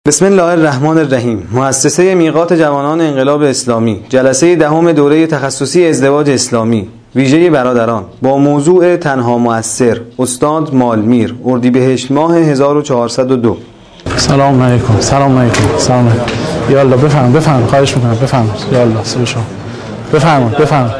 بسم الله الرحمن الرحیم. مؤسسه میقات جوانان انقلاب اسلامی، جلسه دهم دوره تخصصی ازدواج اسلامی ویژه برادران با موضوع تنها مؤثر، استاد مالمیر، اردیبهشت ماه 1402. سلام علیکم. یا الله بفهم خواهش میکنم بفهم. یا الله سب شما بفهم.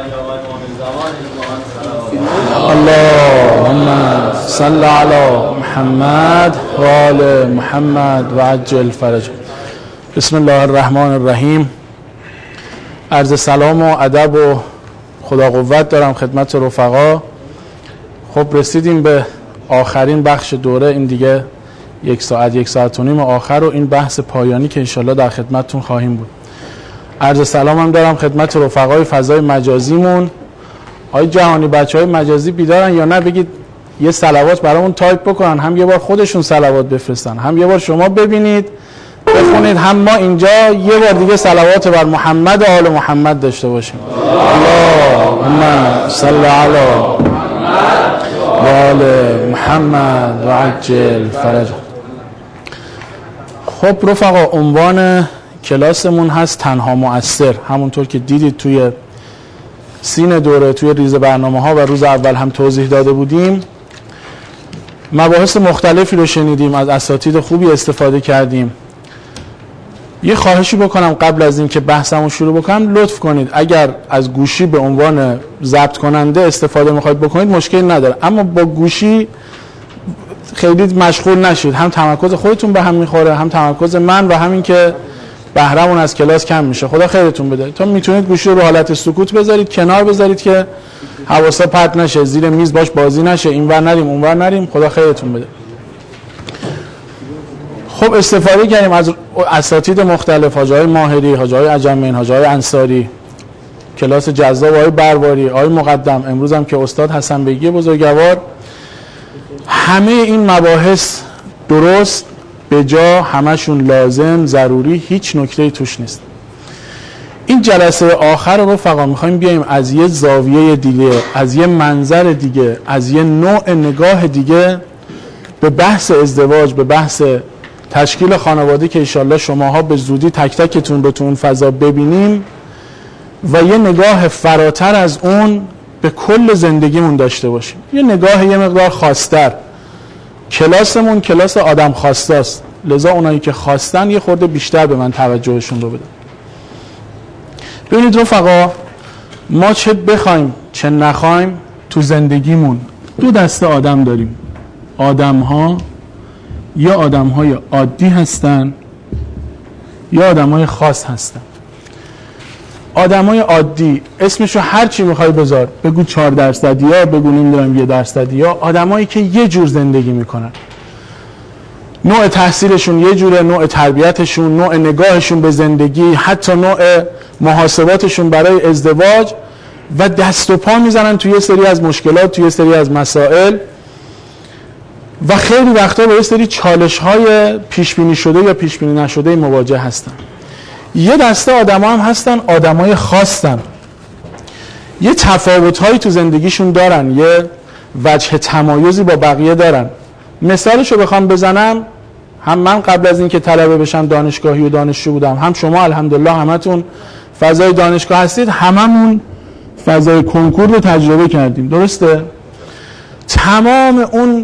اللهم صل علی محمد و آل محمد و عجل فرج. بسم الله الرحمن الرحیم. عرض سلام و ادب و خدا قوت دارم خدمت رفقا. خب رسیدیم به آخرین بخش دوره. این دیگه یک ساعت و نیم آخر و این بحث پایانی که انشالله در خدمتتون خواهیم بود. عرض سلام هم دارم خدمت رفقای فضای مجازیمون. آقای جهانی بچهای مجازی بیدارن یا نه؟ بگید یه صلوات برامون تایپ بکنن، هم یه بار خودشون صلوات بفرستن، هم یه بار شما ببینید بخونید، هم ما اینجا یه بار دیگه صلوات بر محمد و آل محمد داشته باشیم. اللهم صل علی و آل محمد و عجل فرج. خب رفقا، عنوان کلاسمون هست تنها مؤثر. همونطور که دیدید توی سین دوره، توی ریز برنامه ها و روز اول هم توضیح داده بودیم. مباحث مختلفی رو شنیدیم، از اساتید خوبی استفاده کردیم. یه خواهشی بکنم قبل از این که بحثمو شروع بکنم، لطف کنید اگر از گوشی به عنوان ضبط کننده استفاده میخواید بکنید مشکل نداره، اما با گوشی خیلی مشغول نشید. هم تمرکز خودتون به هم میخوره، هم تمرکز من، و همین که بهرمون از کلاس کم میشه. خدا خیرتون بده. تا میتونید گوشی رو به حالت سکوت بذارید، کنار بذارید که حواسا پرت نشه، زیر میز باش بازی نشه، اینور نریم اونور نریم. خدا خیرتون بده. خب استفاده کردیم از اساتید مختلف، حاجی ماهری، حاجی عجمین، حاجی انصاری، کلاس جذاب آقای برباری، آقای مقدم، امروز هم که استاد حسن بیگی بزرگوار. همه این مباحث درست، به جا، همشون لازم، ضروری، هیچ نکته‌ای توش نیست. این جلسه آخر رو فقط میخوایم بیایم از یه زاویه دیگه، از یه منظر دیگه، از یه نوع نگاه دیگه به بحث ازدواج، به بحث تشکیل خانواده که انشالله شماها به زودی تک تکتون رو تو اون فضا ببینیم و یه نگاه فراتر از اون به کل زندگیمون داشته باشیم. یه نگاه یه مقدار خاص‌تر. کلاسمون کلاس آدم خواسته است، لذا اونایی که خواستن یه خورده بیشتر به من توجهشون رو بدن. ببینید رفقا، ما چه بخوایم چه نخوایم تو زندگیمون دو دسته آدم داریم. آدم‌ها یا آدم‌های عادی هستن یا آدم‌های خاص هستن. آدم‌های عادی اسمشو هر چی می‌خوای بذار، بگو 4% یا بگو نمی‌دونم 1% یا آدمایی که یه جور زندگی میکنن، نوع تحصیلشون یه جوره، نوع تربیتشون، نوع نگاهشون به زندگی، حتی نوع محاسباتشون برای ازدواج، و دست و پا میزنن توی یه سری از مشکلات، توی یه سری از مسائل، و خیلی وقتا با یه سری چالش‌های پیش‌بینی شده یا پیش‌بینی نشده مواجه هستن. یه دسته آدم‌ها هم هستن، آدم‌های خاصن، یه تفاوت‌هایی تو زندگیشون دارن، یه وجه تمایزی با بقیه دارن. مثالشو بخوام بزنم، هم من قبل از این که طلبه بشم دانشگاهی و دانشجو بودم، هم شما الحمدلله همتون فضای دانشگاه هستید، هممون فضای کنکور رو تجربه کردیم، درسته؟ تمام اون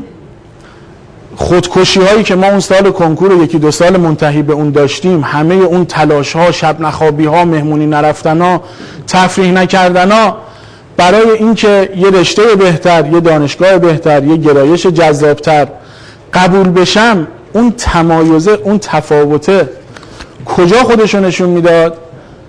خودکشی هایی که ما اون سال کنکور و 1-2 سال منتهی به اون داشتیم، همه اون تلاش ها، شب نخوابی ها، مهمونی نرفتن ها، تفریح نکردن ها، برای اینکه یه رشته بهتر، یه دانشگاه بهتر، یه گرایش جذابتر قبول بشم، اون تمایزه، اون تفاوته کجا خودشو نشون میداد؟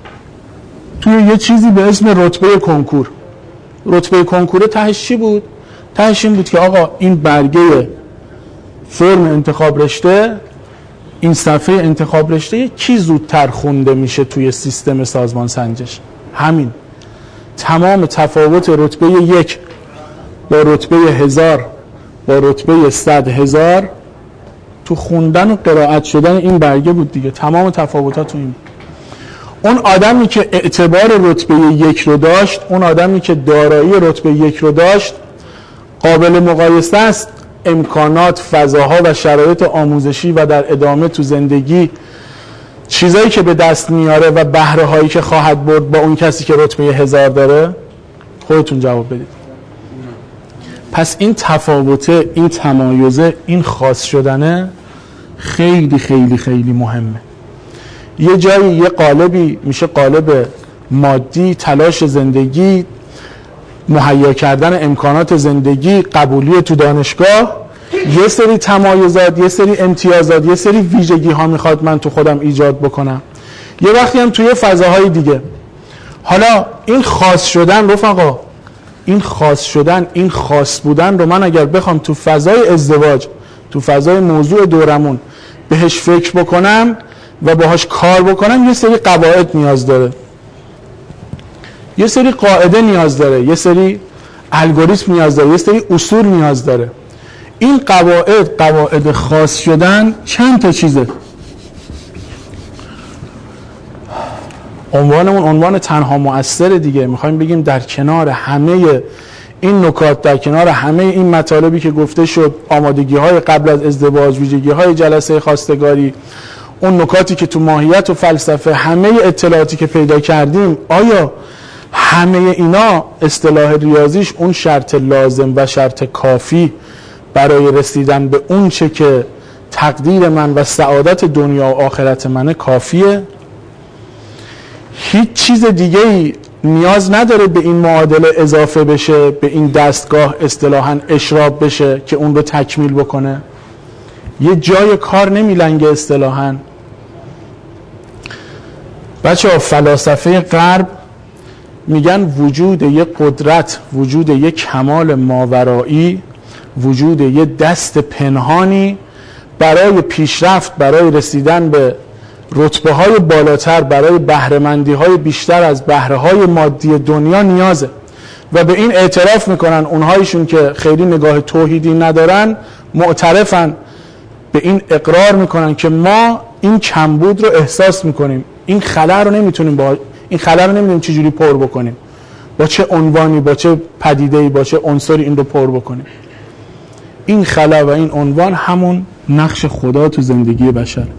توی یه چیزی به اسم رتبه کنکور. رتبه کنکور تهش چی بود؟ تهش این بود که آقا این برگه فرم انتخاب رشته، این صفحه انتخاب رشته کی زودتر خونده میشه توی سیستم سازمان سنجش. همین. تمام تفاوت رتبه 1 با رتبه 1000 با رتبه 100,000 تو خوندن و قرائت شدن این برگه بود دیگه. تمام تفاوتات تو این. اون آدمی که اعتبار رتبه 1 رو داشت، اون آدمی که دارایی رتبه 1 رو داشت، قابل مقایسه است امکانات، فضاها و شرایط آموزشی و در ادامه تو زندگی چیزایی که به دست میاره و بهره هایی که خواهد برد با اون کسی که رتبه 1000 داره؟ خودتون جواب بدید. پس این تفاوته، این تمایزه، این خاص شدنه خیلی خیلی خیلی مهمه. یه جایی یه قالبی میشه قالب مادی، تلاش زندگی، مهیا کردن امکانات زندگی، قبولی تو دانشگاه، یه سری تمایزات، یه سری امتیازات، یه سری ویژگی ها میخواد من تو خودم ایجاد بکنم. یه وقتی هم توی فضاهای دیگه. حالا این خاص شدن رفقا، این خاص شدن، این خاص بودن رو من اگر بخوام تو فضای ازدواج، تو فضای موضوع دورمون بهش فکر بکنم و باهاش کار بکنم، یه سری قواعد نیاز داره، یه سری قاعده نیاز داره، یه سری الگوریتم نیاز داره، یه سری اصول نیاز داره. این قواعد خاص شدن چند تا چیزه. عنوانمون عنوان تنها مؤثر دیگه. میخوایم بگیم در کنار همه این نکات، در کنار همه این مطالبی که گفته شد، آمادگی‌های قبل از ازدواج، ویژگی‌های جلسه خواستگاری، اون نکاتی که تو ماهیت و فلسفه، همه اطلاعاتی که پیدا کردیم، آیا همه اینا اصطلاح ریاضیش اون شرط لازم و شرط کافی برای رسیدن به اون چه که تقدیر من و سعادت دنیا و آخرت منه کافیه؟ هیچ چیز دیگه‌ای نیاز نداره به این معادله اضافه بشه، به این دستگاه اصطلاحاً اشراب بشه که اون رو تکمیل بکنه؟ یه جای کار نمیلنگه اصطلاحاً. بچه‌ها فلاسفه غرب میگن وجود یک قدرت، وجود یک کمال ماورایی، وجود یک دست پنهانی برای پیشرفت، برای رسیدن به رتبه های بالاتر، برای بهره‌مندی های بیشتر از بهره های مادی دنیا نیازه. و به این اعتراف میکنن اونهایشون که خیلی نگاه توحیدی ندارن، معترفن، به این اقرار میکنن که ما این کمبود رو احساس میکنیم، این خلا رو نمیدونیم چجوری پر بکنیم، با چه عنوانی، با چه پدیده‌ای، با چه عنصری این رو پر بکنیم. این خلا و این عنوان همون نقش خدا تو زندگی بشر.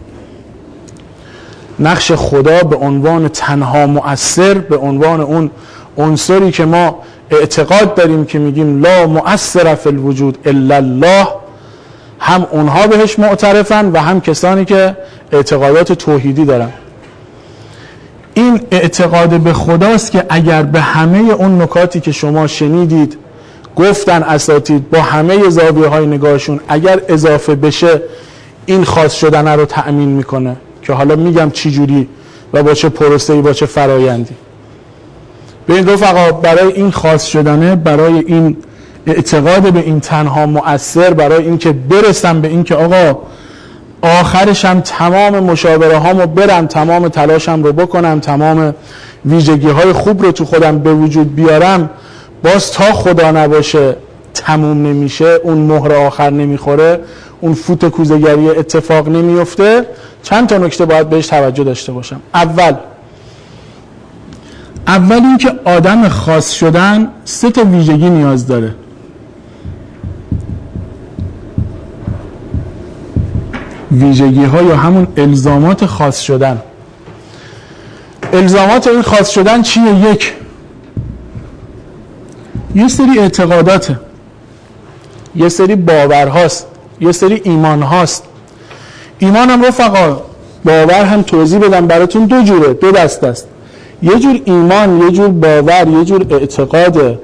نقش خدا به عنوان تنها مؤثر، به عنوان اون عنصری که ما اعتقاد داریم که میگیم لا مؤثر فی الوجود الا الله، هم اونها بهش معترفن و هم کسانی که اعتقادات توحیدی دارن. این اعتقاد به خداست که اگر به همه اون نکاتی که شما شنیدید گفتن اساتید، با همه زاویه های نگاهشون اگر اضافه بشه، این خاص شدن رو تأمین میکنه که حالا میگم چی جوری و با چه پروسه‌ای، با چه فرایندی. ببین رفقا، برای این خاص شدنه، برای این اعتقاد به این تنها مؤثر، برای این که برسم به این که آقا آخرشم تمام مشاوره هامو برم، تمام تلاشم رو بکنم، تمام ویژگی های خوب رو تو خودم به وجود بیارم، باز تا خدا نباشه تموم نمیشه، اون مهر آخر نمیخوره، اون فوت کوزه‌گری اتفاق نمیفته. چند تا نکته باید بهش توجه داشته باشم. اول این که آدم خاص شدن 3 تا ویژگی نیاز داره. ویژگی ها یا همون الزامات خاص شدن. الزامات این خاص شدن چیه؟ یه سری اعتقاداته، یه سری باورهاست، یه سری ایمان هاست. ایمان هم رفقا، باور هم توضیح بدم براتون، 2 جوره، 2 دسته است. یه جور ایمان، یه جور باور، یه جور اعتقاد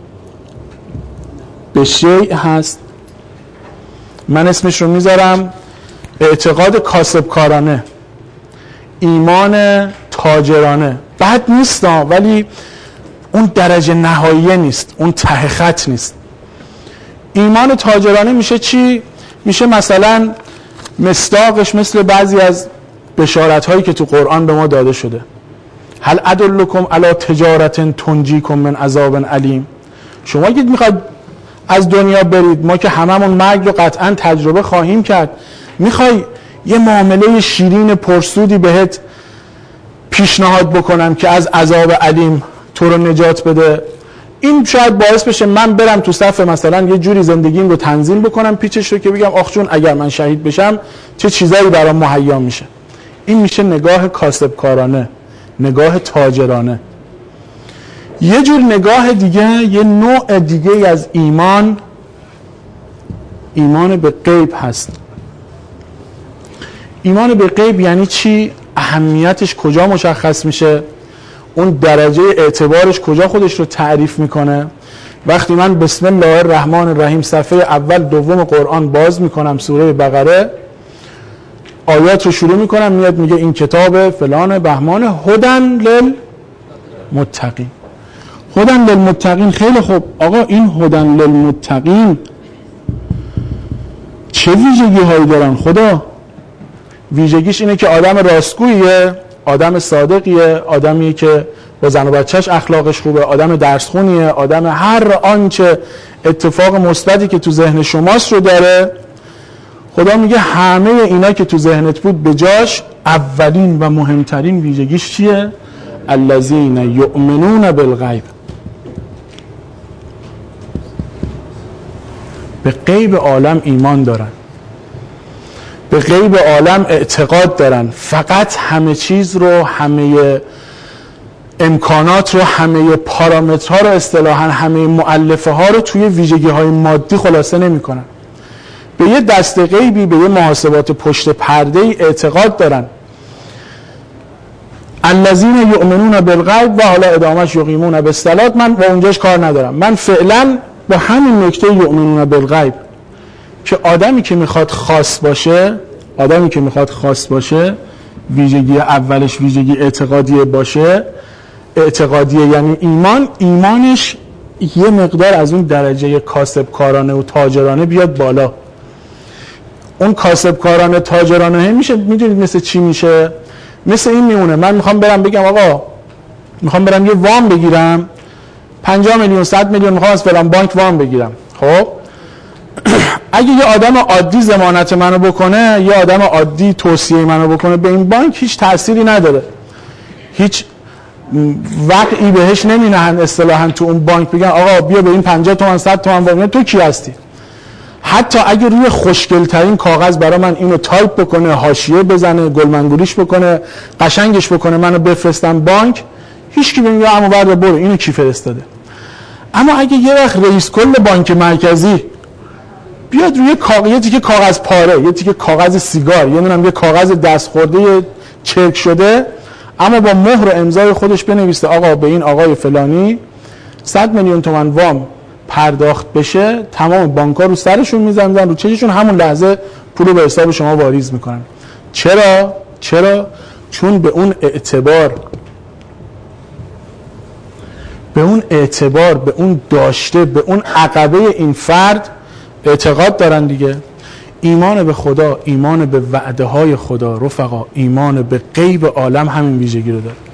به شیء هست. من اسمش رو میذارم اعتقاد کاسبکارانه، ایمان تاجرانه. بد نیست ولی اون درجه نهایی نیست، اون ته خط نیست. ایمان تاجرانه میشه چی؟ میشه مثلا مصداقش مثل بعضی از بشارت هایی که تو قرآن به ما داده شده. هل ادلکم علی تجارت تنجیکم من عذاب علیم. شما اگه میخواد از دنیا برید، ما که هممون مرگ رو قطعا تجربه خواهیم کرد، میخوای یه معامله شیرین پرسودی بهت پیشنهاد بکنم که از عذاب علیم تو رو نجات بده، این شاید باعث بشه من برم تو صف مثلا یه جوری زندگیم رو تنظیم بکنم پیچش رو که بگم آخ جون اگر من شهید بشم چه چیزایی برام مهیا میشه. این میشه نگاه کاسبکارانه، نگاه تاجرانه. یه جور نگاه دیگه، یه نوع دیگه از ایمان، ایمان به غیب هست. ایمان به غیب یعنی چی؟ اهمیتش کجا مشخص میشه؟ اون درجه اعتبارش کجا خودش رو تعریف میکنه؟ وقتی من بسم الله الرحمن الرحیم صفحه اول دوم قرآن باز میکنم، سوره بقره، آیات رو شروع میکنم، میاد میگه این کتاب فلان بهمان هدن للمتقین. هدن للمتقین، خیلی خوب. آقا این هدن للمتقین چه ویژگی هایی دارن؟ خدا ویژگیش اینه که آدم راستگوییه، آدم صادقیه، آدمیه که با زن و بچهش اخلاقش خوبه، آدم درسخونیه، آدم هر آنچه اتفاق مثبتی که تو ذهن شماست رو داره. خدا میگه همه اینا که تو ذهنت بود به جاش، اولین و مهمترین ویژگیش چیه؟ الذین یؤمنون بالغیب. به غیب عالم ایمان دارن، به غیب عالم اعتقاد دارن. فقط همه چیز رو، همه امکانات رو، همه پارامترها رو، اصطلاحاً همه مؤلفه ها رو توی ویژگی های مادی خلاصه نمی کنن. به یه دست غیبی، به یه محاسبات پشت پرده ای اعتقاد دارن. الذین یؤمنون بالغیب و حالا ادامهش یقیمون بالصلاة. من با اونجاش کار ندارم، من فعلا با همین نکته یؤمنون بالغیب که آدمی که میخواد خاص باشه، آدمی که میخواد خاص باشه، ویژگی اولش ویژگی اعتقادیه باشه. اعتقادیه یعنی ایمان، ایمانش یه مقدار از اون درجه کاسبکارانه و تاجرانه بیاد بالا. اون کاسبکارانه تاجرانه میشه، میدونید مثل چی میشه؟ مثل این میمونه من میخوام برم بگم آقا میخوام برم یه وام بگیرم 50 میلیون 100 میلیون میخوام از فلان بانک وام بگیرم. خب اگه یه آدم عادی ضمانت منو بکنه، یه آدم عادی توصیه منو بکنه به این بانک، هیچ تأثیری نداره، هیچ وقعی بهش نمینهن. اصطلاحاً تو اون بانک بگن آقا بیا به این 50 تومن 100 تومن وام، تو کی هستی؟ حتی اگه روی خوشگل ترین کاغذ برای من اینو تایپ بکنه، حاشیه بزنه، گلمنگولیش بکنه، قشنگش بکنه، منو بفرستم بانک، هیچ کی بمیگه اما بعد برو اینو کی فرستاده. اما اگه یه وقت رئیس کل بانک مرکزی بیاد روی کاغذی که کاغذ پاره، یه تیکه کاغذ سیگار، یه دونم یه کاغذ دست خورده چرک شده، اما با مهر و امضای خودش بنویسه آقا به این آقای فلانی 100 میلیون تومان وام پرداخت بشه، تمام بانک‌ها رو سرشون میزنن، رو چششون همون لحظه پولو به حساب شما واریز میکنن. چرا؟ چون به اون اعتبار، به اون داشته، به اون عقبه این فرد اعتقاد دارن دیگه. ایمان به خدا، ایمان به وعده های خدا رفقا، ایمان به غیب عالم همین ویژگی رو داره.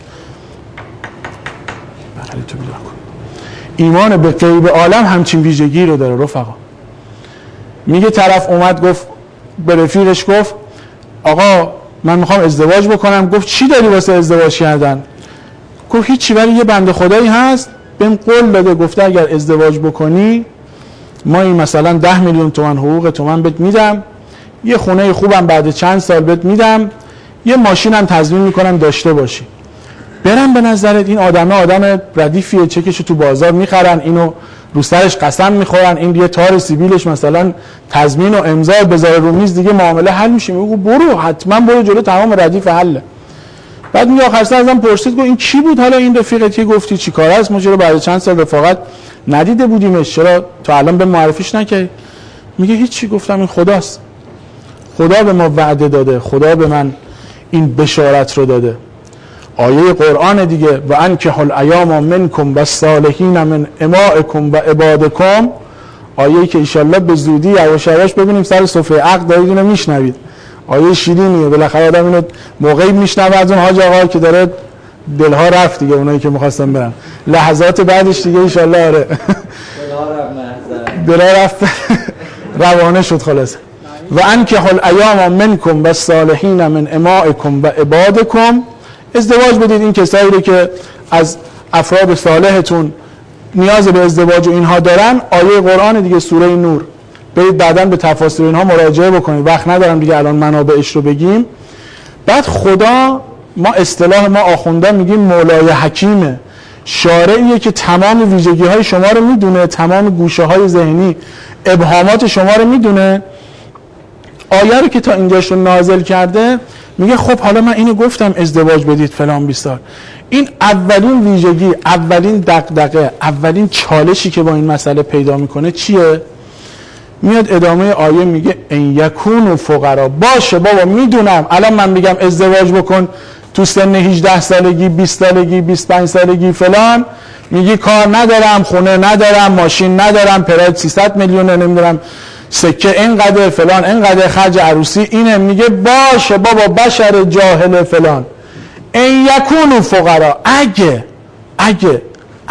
بله تو بیدار کن. ایمان به غیب عالم همچین ویژگی رو داره رفقا. میگه طرف اومد گفت به رفیقش، گفت آقا من میخوام ازدواج بکنم. گفت چی داری واسه ازدواج کردن؟ گفت هیچی، ولی یه بنده خدایی هست بهم قول داده، گفته اگر ازدواج بکنی ما این مثلا 10 میلیون تومان حقوق تومان بهت میدم، یه خونه خوبم بعد چند سال بهت میدم، یه ماشینم تضمین میکنم داشته باشی. برم به نظرت این آدم ردیفیه، چکشو تو بازار میخرن، اینو رو سرش قسم میخورن، این یه تار سیبیلش مثلا تضمین و امضا بذاره رو میز، دیگه معامله حل میشه. میگه برو حتما برو جلو، تمام ردیف حله. بعد میگه آخر سر ازم پرسید گفت این کی بود حالا این رفیقت که گفتی چیکاره است، ما چرا بعد چند سال رفاقت ندیده بودیمش، چرا تا الان به معرفیش نکردی؟ میگه هیچی، گفتم این خداست، خدا به ما وعده داده، خدا به من این بشارت رو داده. آیه قرآن دیگه، و انکحوا الایام منکم والصالحین من امائکم و عبادکم، آیه‌ای که ان شاءالله به زودی یواش یواش ببینیم سر سفره عقد دارید اینو میشنوید. آیه شیرینیه، بالاخره آدم اینو موقعی میشنوه از اون حاج آقا که داره دلها رفت دیگه، اونایی که می‌خواستن برن، لحظات بعدش دیگه ان شاءالله آره دلها رفت روانه شد خلاص. و انکحوا الایام منکم والصالحین من امائکم و عبادکم، ازدواج بدید این کسایی رو که از افراد صالحتون نیاز به ازدواج و اینها دارن. آیه قرآن دیگه سوره نور، برید بعداً به تفاسیر اینها مراجعه بکنید، وقت ندارم دیگه الان منابعش رو بگیم. بعد خدا، ما اصطلاح ما آخونده میگیم مولای حکیمه، شارعیه که تمام ویژگی های شما رو میدونه، تمام گوشه های ذهنی ابهامات شما رو میدونه. آیه رو که تا اینجاش رو نازل کرده میگه خب حالا من اینو گفتم ازدواج بدید فلان بیستار، این اولین ویژگی، اولین دغدغه، اولین چالشی که با این مسئله پیدا میکنه چیه؟ میاد ادامه آیه میگه ان یکونوا فقرا. باشه بابا میدونم الان من میگم ازدواج بکن تو سن 18 سالگی 20 سالگی 25 سالگی فلان، میگی کار ندارم، خونه ندارم، ماشین ندارم، پراید 300 میلیونه، نمیدونم سکه اینقدر فلان اینقدر، خرج عروسی اینه. میگه باشه بابا بشر جاهل فلان، ان یکونوا فقرا، اگه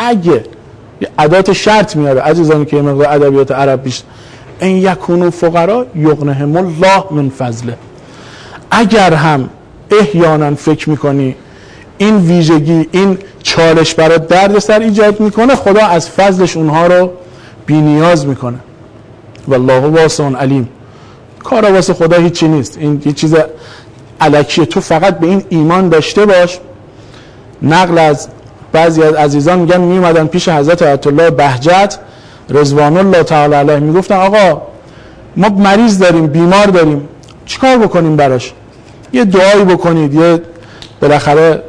یه ادات شرط میاره عزیزانی که یه مقدار ادبیات عرب بیشتر، ان یکونوا فقرا یغنهم الله من فضله. اگر هم احیانا فکر میکنی این ویژگی، این چالش برات دردسر ایجاد میکنه، خدا از فضلش اونها رو بی‌نیاز میکنه. والله واسع علیم. کار واسه خدا هیچی نیست، این یه چیز الکیه، تو فقط به این ایمان داشته باش. نقل از بعضی از عزیزان میگن میومدن پیش حضرت آیت الله بهجت رضوان الله تعالی علیه، میگفتن آقا ما مریض داریم، بیمار داریم، چیکار بکنیم براش؟ یه دعایی بکنید، یه بالاخره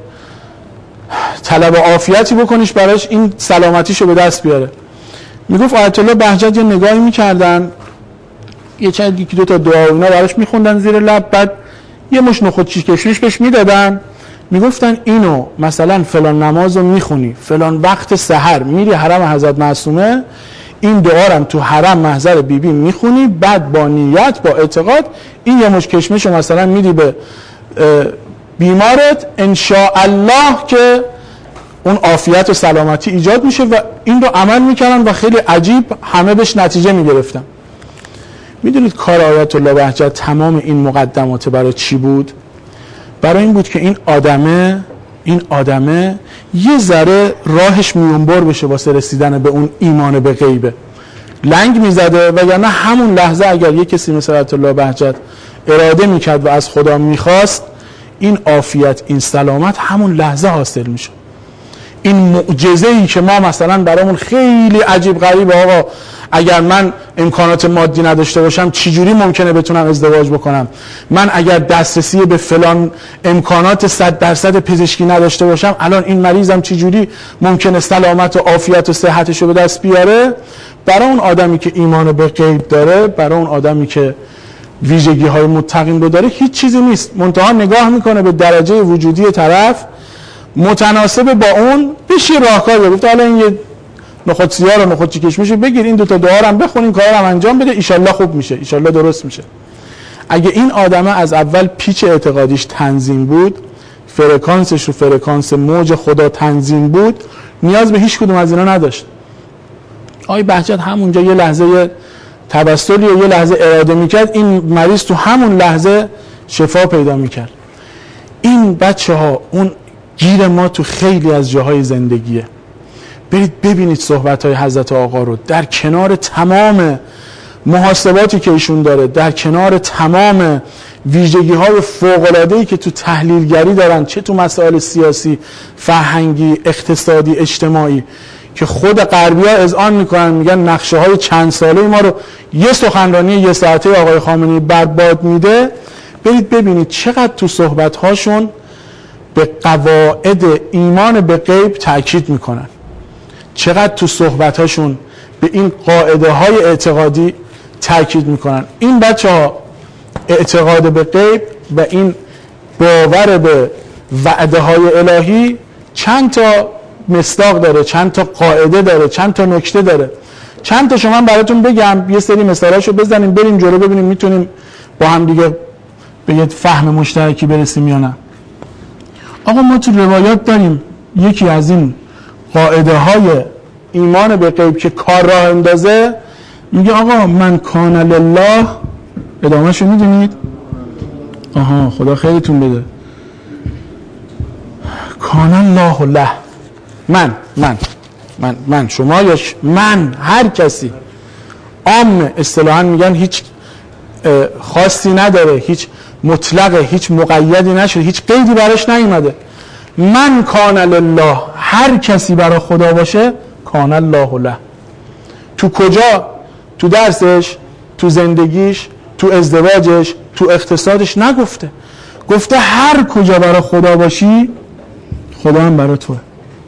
طلب عافیتی بکنیش براش، این سلامتیشو به دست بیاره. میگفت آیت الله بهجت یه نگاهی میکردن، یه چند یکی دو تا دعا و اینا براش میخوندن زیر لب، بعد یه مش نخود کشمش بهش میدادن، میگفتن اینو مثلا فلان نمازو میخونی، فلان وقت سحر میری حرم حضرت معصومه، این دعا رو تو حرم محضر بیبی میخونی، بعد با نیت با اعتقاد این یه مش کشمشو مثلا میدی به بیمارت، انشاءالله که اون عافیت و سلامتی ایجاد میشه. و این رو عمل میکردن و خیلی عجیب همه بهش نتیجه میگرفتن. میدونید کار آیت الله بهجت تمام این مقدمات برای چی بود؟ برای این بود که این آدمه یه ذره راهش میونبر بشه واسه رسیدن به اون ایمان به غیبه. لنگ میزده، وگرنه همون لحظه اگر یه کسی مثل آیت الله بهجت اراده میکرد و از خدا میخواست، این عافیت، این سلامت همون لحظه حاصل میشه. این معجزه‌ای که ما مثلا برامون خیلی عجیب غریبه، آقا اگر من امکانات مادی نداشته باشم چجوری ممکنه بتونم ازدواج بکنم؟ من اگر دسترسی به فلان امکانات 100% پزشکی نداشته باشم الان این مریضم چجوری ممکنه سلامت و عافیت و صحتشو به دست بیاره؟ برای اون آدمی که ایمان به غیب داره، برای اون آدمی که ویژگی های متقین رو داره، هیچ چیزی نیست. منتها نگاه میکنه به درجه وجودی طرف، متناسب با اون بشی راهکار گفت حالا این یه نخود سیاه و نخود کشمش بگیر، این دوتا دعا رو بخون، این کارا رو انجام بده، ایشالله خوب میشه، ایشالله درست میشه. اگه این آدمه از اول پیچ اعتقادیش تنظیم بود، فرکانسش رو فرکانس موج خدا تنظیم بود، نیاز به هیچ کدوم از اینا نداشت. آقای بهجت همونجا یه لحظه تبسلی و یه لحظه اراده میکرد، این مریض تو همون لحظه شفا پیدا میکرد. این بچه ها اون گیر ما تو خیلی از جاهای زندگیه. برید ببینید صحبت‌های حضرت آقا رو، در کنار تمام محاسباتی که ایشون داره، در کنار تمام ویژگی‌های فوق‌العاده‌ای که تو تحلیلگری دارن، چه تو مسائل سیاسی، فرهنگی، اقتصادی، اجتماعی، که خود غربی‌ها اذعان میکنن، میگن نقشه‌های چند ساله ما رو یه سخنرانی یه ساعته آقای خامنه‌ای برباد میده. برید ببینید چقدر تو صحبت‌هاشون به قواعد ایمان به غیب تأکید میکنن، چقدر تو صحبت‌هاشون به این قاعده های اعتقادی تأکید میکنن. این بچه ها اعتقاد به غیب و این باور به وعده های الهی چند تا مصداق داره، چند تا قاعده داره، چند تا نکته داره. چند تا من براتون بگم، یه سری مثالاشو بزنیم بریم جلو، ببینیم میتونیم با هم دیگه به یه فهم مشترکی برسیم یا نه. آقا ما تو روایات داریم یکی از این قاعده های ایمان به غیب که کار راه اندازه، میگه آقا من کان لله، ادامه شو میدونید؟ آها خدا خیرتون بده. کان الله له، من شما یا من، هر کسی، عام اصطلاحاً میگن هیچ خاصی نداره، هیچ مطلقه، هیچ مقیدی نشده، هیچ قیدی براش نیومده. من کان لله، هر کسی برای خدا باشه کان الله له. تو کجا؟ تو درسش، تو زندگیش، تو ازدواجش، تو اقتصادش نگفته، گفته هر کجا برای خدا باشی خدا هم برای توه.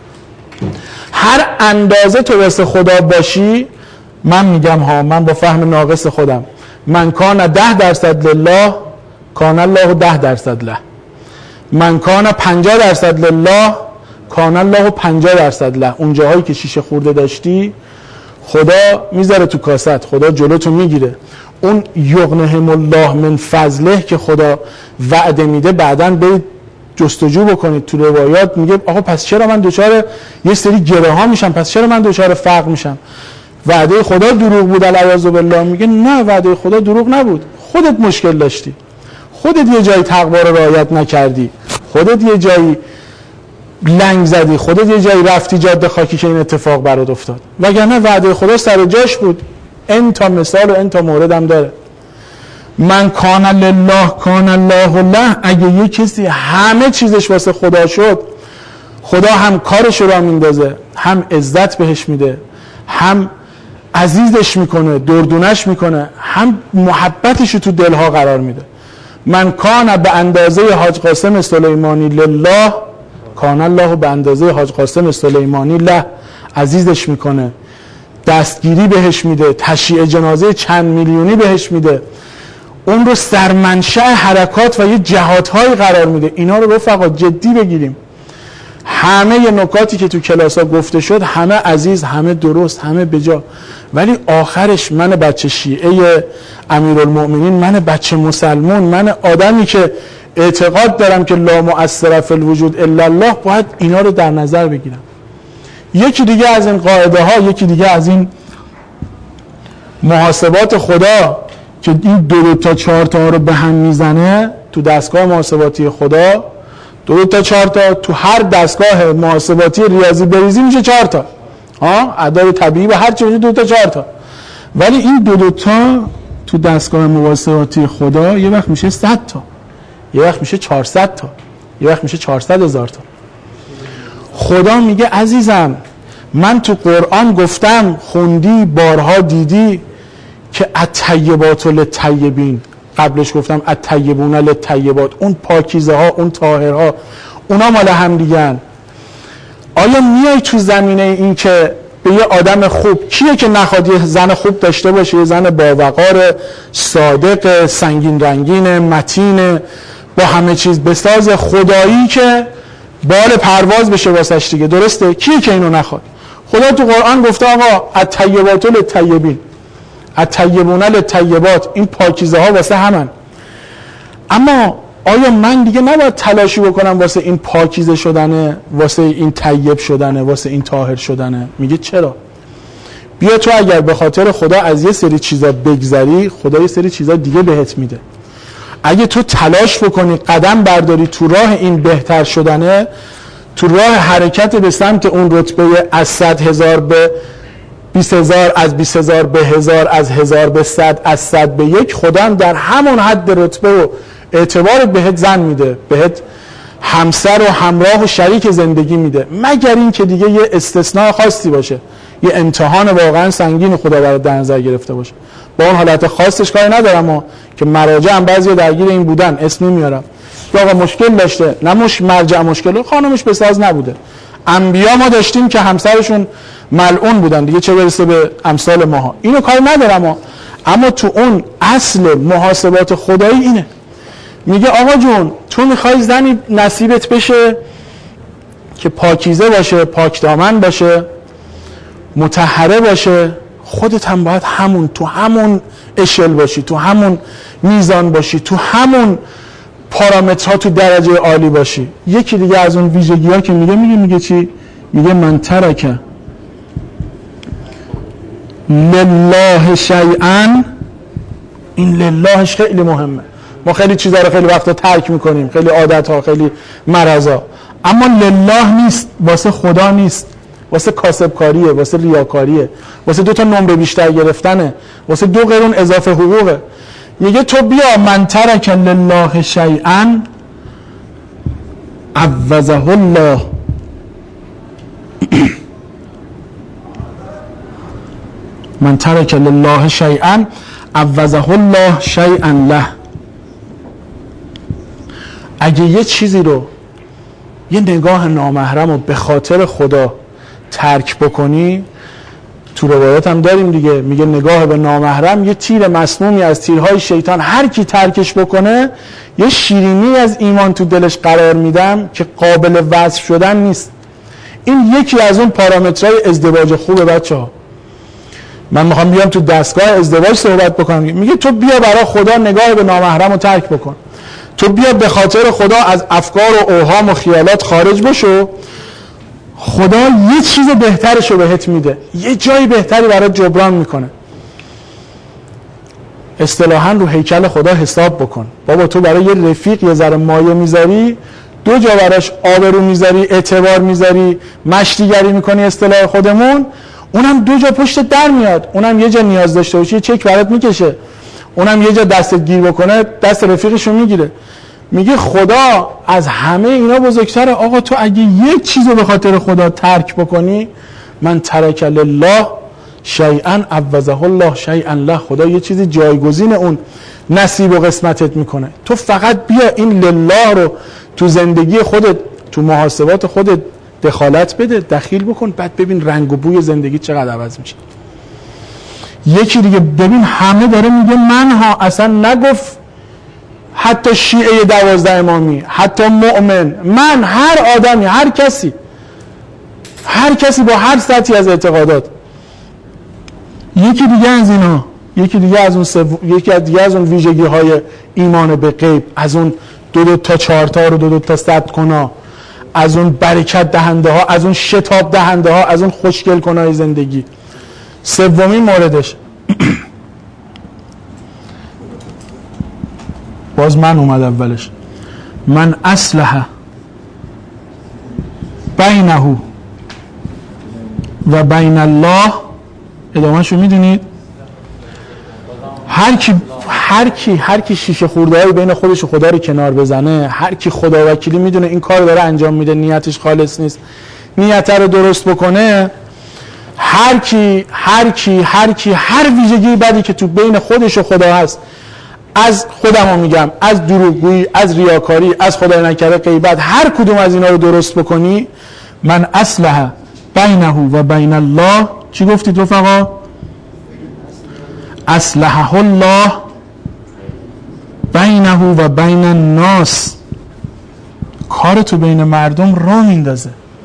هر اندازه تو واسه خدا باشی، من میگم ها، من با فهم ناقص خودم، من کان 10% لله کان الله 10% له. من کان 50% لله کان الله 50% له. اون جاهایی که شیشه خورده داشتی خدا میذاره تو کاست، خدا جلوتو میگیره. اون یغنهم الله من فضله که خدا وعده میده بعدن برید جستجو بکنید تو روایات، میگه آقا پس چرا من دچار یه سری گره ها میشم، پس چرا من دچار فقر میشم؟ وعده خدا دروغ بود العیاذ بالله. میگه نه، وعده خدا دروغ نبود، خودت مشکل داشتی، خودت یه جایی تقوا رو رعایت نکردی، خودت یه جایی لنگ زدی، خودت یه جایی رفتی جاده خاکی که این اتفاق برات افتاد، وگرنه وعده خدا سر جاش بود. این تا مثال و این تا مورد هم داره. من کان لله کان الله له. اگه یه کسی همه چیزش واسه خدا شد، خدا هم کارش رو میندازه، هم عزت بهش میده، هم عزیزش میکنه، دردونش میکنه، هم محبتش رو تو دلها قرار میده. من کان به اندازه حاج قاسم سلیمانی لله کان الله به اندازه حاج قاسم سلیمانی له. عزیزش میکنه، دستگیری بهش میده، تشییع جنازه چند میلیونی بهش میده، اون رو سرمنشأ حرکات و یه جهات‌های قرار میده. اینا رو رفقا جدی بگیریم. همه نکاتی که تو کلاس‌ها گفته شد همه عزیز، همه درست، همه بجا، ولی آخرش من بچه شیعه امیرالمؤمنین، من بچه مسلمون، من آدمی که اعتقاد دارم که لا مؤثر فی الوجود الا الله، باید اینا رو در نظر بگیرم. یکی دیگه از این قاعده ها، یکی دیگه از این محاسبات خدا که این 2 تا 4 تا رو به هم میزنه تو دستگاه محاسباتی خدا، 2 تا 4 تا تو هر دستگاه محاسباتی ریاضی بریزی میشه 4 تا اعداد طبیعی و هر چی میشه 2 تا 4 تا. ولی این 2 تا تو دستگاه محاسباتی خدا یه وقت میشه 100 تا، یه وقت میشه 400 تا، یه وقت میشه 400,000 تا. خدا میگه عزیزم من تو قرآن گفتم، خوندی، بارها دیدی که الطیبات للطیبین، قبلش گفتم الطیبون للطیبات، اون پاکیزه ها، اون طاهرها، اونا مال هم دیگن. آیا میای تو زمینه این که به یه آدم خوب، کیه که نخواد یه زن خوب داشته باشه، یه زن باوقار، صادق، سنگین رنگین، متین، با همه چیز بساز، خدایی که بال پرواز بشه واسش دیگه، درسته؟ کیه که اینو نخواد؟ خدا تو قرآن گفته آقا الطیبات للطیبین، الطیبون للطیبات، این پاکیزه ها واسه همن. اما آیا من دیگه نباید تلاشی بکنم واسه این پاکیزه شدنه، واسه این طیب شدنه، واسه این طاهر شدنه؟ میگه چرا؟ بیا تو اگر به خاطر خدا از یه سری چیزا بگذری، خدا یه سری چیزا دیگه بهت میده. اگه تو تلاش بکنی، قدم برداری تو راه این بهتر شدنه، تو راه حرکت به سمت اون رتبه از 100,000 به 20,000، از 20,000 به 1000، از 1000 به 100، از 100 به 1، خدا هم در همون حد رتبه و اعتبارت بهت زن میده، بهت همسر و همراه و شریک زندگی میده، مگر این که دیگه یه استثناء خاصی باشه، یه امتحان واقعا سنگین خدا برات در نظر گرفته باشه. با اون حالت خاصش کاری ندارم و که مراجع هم بعضی درگیر این بودن، اسم نمیارم، یا آقا مشکل داشته، نه مرجع مشکل، خانمش بساز نبوده. انبیا ما داشتیم که همسرشون ملعون بودن دیگه، چه برسه به امثال ماها. اینو کاری ندارم اما تو اون اصل محاسبات خدایی اینه. میگه آقا جون تو میخوای زنی نصیبت بشه که پاکیزه باشه، پاک دامن باشه، مطهره باشه، خودت هم باید همون تو همون اشل باشی، تو همون میزان باشی، تو همون پارامترها تو درجه عالی باشی. یکی دیگه از اون ویژگی ها که میگه چی؟ میگه من ترک لله شیئا، این للهش خیلی مهمه. ما خیلی چیزا رو خیلی وقتا ترک میکنیم، خیلی عادت ها، خیلی مرضا، اما لله نیست، واسه خدا نیست، واسه کاسبکاریه، واسه ریاکاریه، واسه 2 تا نمره بیشتر گرفتنه، واسه 2 قرون اضافه حقوقه. میگه تو بیا من ترک لله شیئا عوضه الله. من ترک لله شیئا عوضه الله شیئا له. اگه یه چیزی رو، یه نگاه نامحرم رو به خاطر خدا ترک بکنی، تو روایات هم داریم دیگه، میگه نگاه به نامحرم یه تیر مسمومی از تیرهای شیطان، هر کی ترکش بکنه یه شیرینی از ایمان تو دلش قرار میدم که قابل وصف شدن نیست. این یکی از اون پارامترهای ازدواج خوبه بچه‌ها. من میخوام بیام تو دستگاه ازدواج صحبت بکنم، میگه تو بیا برای خدا نگاه به نامحرم رو ترک بکن، تو بیا به خاطر خدا از افکار و اوهام و خیالات خارج بشو، خدا یه چیز بهترشو بهت میده، یه جای بهتری برای جبران میکنه. اصطلاحاً رو هیکل خدا حساب بکن. بابا تو برای یه رفیق یه ذره مایه میذاری، دو جا براش آبرو میذاری، اعتبار میذاری، مشتیگری میکنی اصطلاح خودمون، اونم دو جا پشت در میاد. اونم یه جا نیاز داشته باشی یه چک برات میکشه، اونم یه جا دستت گیر بکنه دست رفیقشو میگیره. میگه خدا از همه اینا بزرگتره. آقا تو اگه یک چیزو به خاطر خدا ترک بکنی، من ترک لله شیئا عوضه الله شیئا له، خدا یه چیزی جایگزین اون نصیب و قسمتت میکنه. تو فقط بیا این لله رو تو زندگی خودت، تو محاسبات خودت دخالت بده، دخیل بکن، بعد ببین رنگ و بوی زندگی چقدر عوض میشه. یکی دیگه ببین همه داره میگه منها، اصلا نگفت حتی شیعه 12 امامی، حتی مؤمن، من، هر آدمی، هر کسی با هر سطحی از اعتقادات. یکی دیگه از اینا، یکی دیگه از اون ویژگی های ایمان به غیب، از اون 2 تا 4 تا رو 2 تا 100 کنا، از اون برکت دهنده ها، از اون شتاب دهنده ها، از اون خوشگل کنای زندگی. سومین موردش باز من اومد اولش، من اصلح بینه و بین الله. ادامهشو میدونید؟ هر کی شیشه خورده‌ای بین خودش و خدا رو کنار بزنه، هر کی خدا وکیلی میدونه این کار داره انجام میده، نیتش خالص نیست، نیت رو درست بکنه، هر ویژگی بدی که تو بین خودش و خدا هست، از خودمو میگم، از دروغگویی، از ریاکاری، از خدای نکرده غیبت، هر کدوم از اینا رو درست بکنی، من اصلح بینه و بین الله. چی گفتید رفقا؟ اصلحه الله بینه و بین الناس. کار تو بین مردم راه میندازه.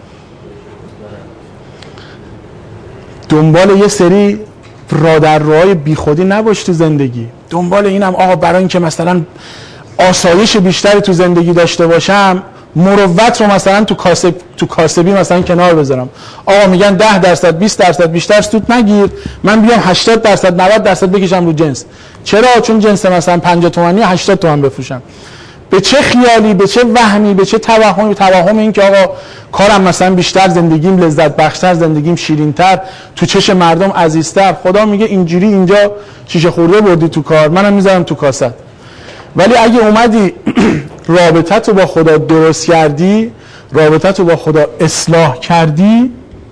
دنبال یه سری رادرروهای بی خودی نباش تو زندگی. دنبال اینم آقا برای اینکه مثلا آسایش بیشتری تو زندگی داشته باشم، مروت رو مثلا تو کاسبی مثلا کنار بذارم. آقا میگن 10% 20% بیشتر سود نگیر، من بیام 80% 90% بکشم رو جنس. چرا؟ چون جنس مثلا 50 تومانی 80 تومن بفروشم. به چه خیالی، به چه وهمی، به چه توهم این که آقا کارم مثلا بیشتر، زندگیم لذت بخشتر، زندگیم شیرین‌تر، تو چش مردم عزیزتر. خدا میگه اینجوری اینجا شیشه خورده بردی تو کار، منم میذارم تو کاست. ولی اگه اومدی رابطت رو با خدا درست کردی، رابطت رو با خدا اصلاح کردی،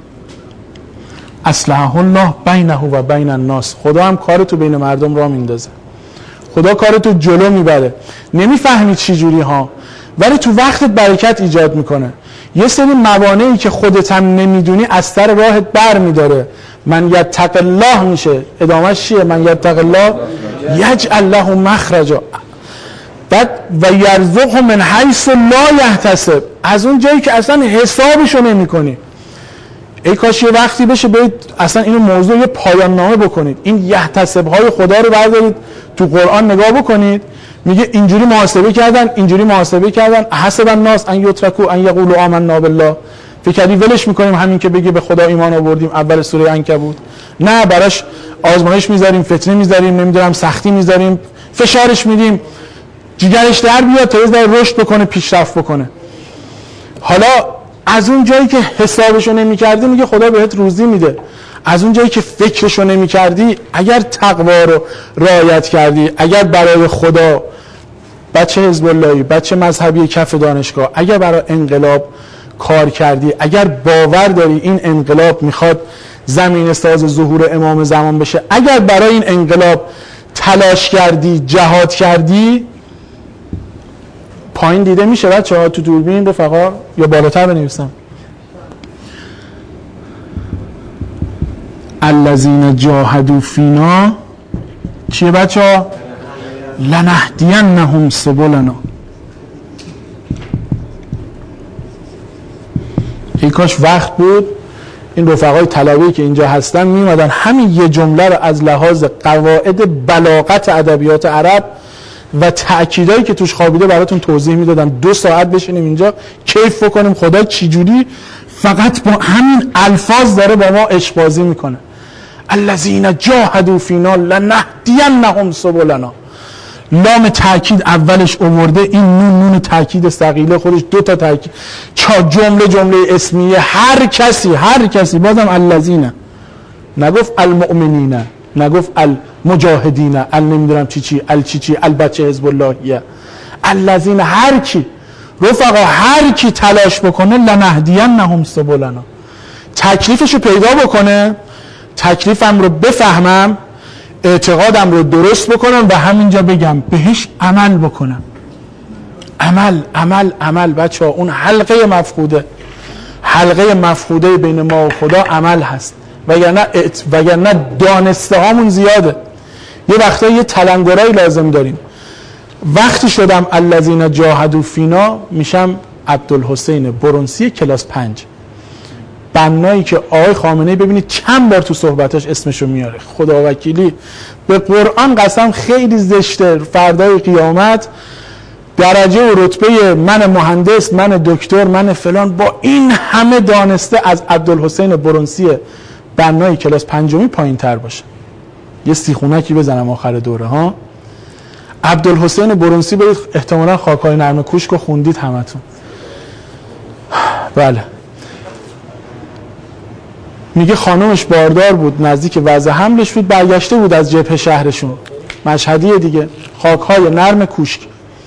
اصلحه الله بینه و بین الناس، خدا هم کارتو بین مردم راه میندازه، خدا کارتو جلو میبره. نمیفهمی چی جوری ها، ولی تو وقتت برکت ایجاد میکنه. یه سری موانعی که خودت هم نمیدونی از سر راهت بر میداره. من یتق الله میشه، ادامهش چیه؟ من یتق الله یجعل له مخرجا، بعد و یرزقه من حیث لا یحتسب، از اون جایی که اصلا حسابشو نمی کنی. ای کاش یه وقتی بشه برید اصلا اینو موضوع یه پایان نامه بکنید، این یحتسب های خدا رو بردارید تو قرآن نگاه بکنید. میگه اینجوری محاسبه کردن، اینجوری محاسبه کردن. حسب الناس ان یترکوا ان یقولوا آمنا بالله، فکر کردی ولش میکنیم همین که بگه به خدا ایمان آوردیم؟ اول سوره عنکبوت. نه، براش آزمایش میذاریم، فتنه میذاریم، نمیدونم سختی میذاریم، فشارش میدیم، جیگرش در بیاد تا یه رشد بکنه، پیشرفت بکنه. حالا از اون جایی که حسابشو نمی‌کردی میگه خدا بهت روزی میده، از اون جایی که فکرشو نمی کردی، اگر تقوا رو رعایت کردی، اگر برای خدا بچه حزب اللهی، بچه مذهبی کف دانشگاه، اگر برای انقلاب کار کردی، اگر باور داری این انقلاب میخواد زمین ساز ظهور امام زمان بشه، اگر برای این انقلاب تلاش کردی، جهاد کردی، پایین دیده میشه بچه‌ها تو دوربین رفقا یا بالاتر بنویسم؟ الذین جاهدوا فینا چیه بچه‌ها؟ لنهدینهم سبلنا. ای کاش وقت بود این رفقای طلبه‌ای که اینجا هستن میومدن همین یه جمله رو از لحاظ قواعد بلاغت ادبیات عرب و تأکیدایی که توش خوابیده براتون توضیح میدادن. 2 ساعت بشینیم اینجا کیف بکنیم خدا چجوری فقط با همین الفاظ داره با ما عشق بازی میکنه. الذین جاهدوا فینا لنهدینهم سبلنا. لام تأکید اولش آورده، این نون تأکید ثقیله خودش 2 تا تأکید، جمله اسمیه. هر کسی بازم الذین، نگفت المؤمنین، نگفت المجاهدین، نمیدونم چی البچه حزب اللهیه. الذین، هر کی رفقا، هر کی تلاش بکنه لنهدینهم سبلنا، تکلیفشو پیدا بکنه، تکلیفم رو بفهمم، اعتقادم رو درست بکنم و همینجا بگم بهش عمل بکنم. عمل بچه ها، اون حلقه مفقوده بین ما و خدا عمل هست، وگرنه دانسته هامون زیاده. یه وقتا یه تلنگرایی لازم داریم. وقتی شدم الذین جاهدوا فینا میشم عبدالحسین برنسی کلاس 5، بنایی که آقای خامنه‌ای ببینید چند بار تو صحبتاش اسمشو میاره. خدا وکیلی به قرآن قسم خیلی زشته فردای قیامت درجه و رتبه من مهندس، من دکتر، من فلان با این همه دانسته از عبدالحسین برنسی بنای کلاس 5 پایین تر باشه. یه سیخونکی بزنم آخر دوره ها. عبدالحسین برنسی برید احتمالا خاکای نرم کوشک رو خوندید همتون. بله. میگه خانومش باردار بود، نزدیک وضع حملش بود، برگشته بود از جبهه شهرشون، مشهدیه دیگه، خاکهای نرم کوشک.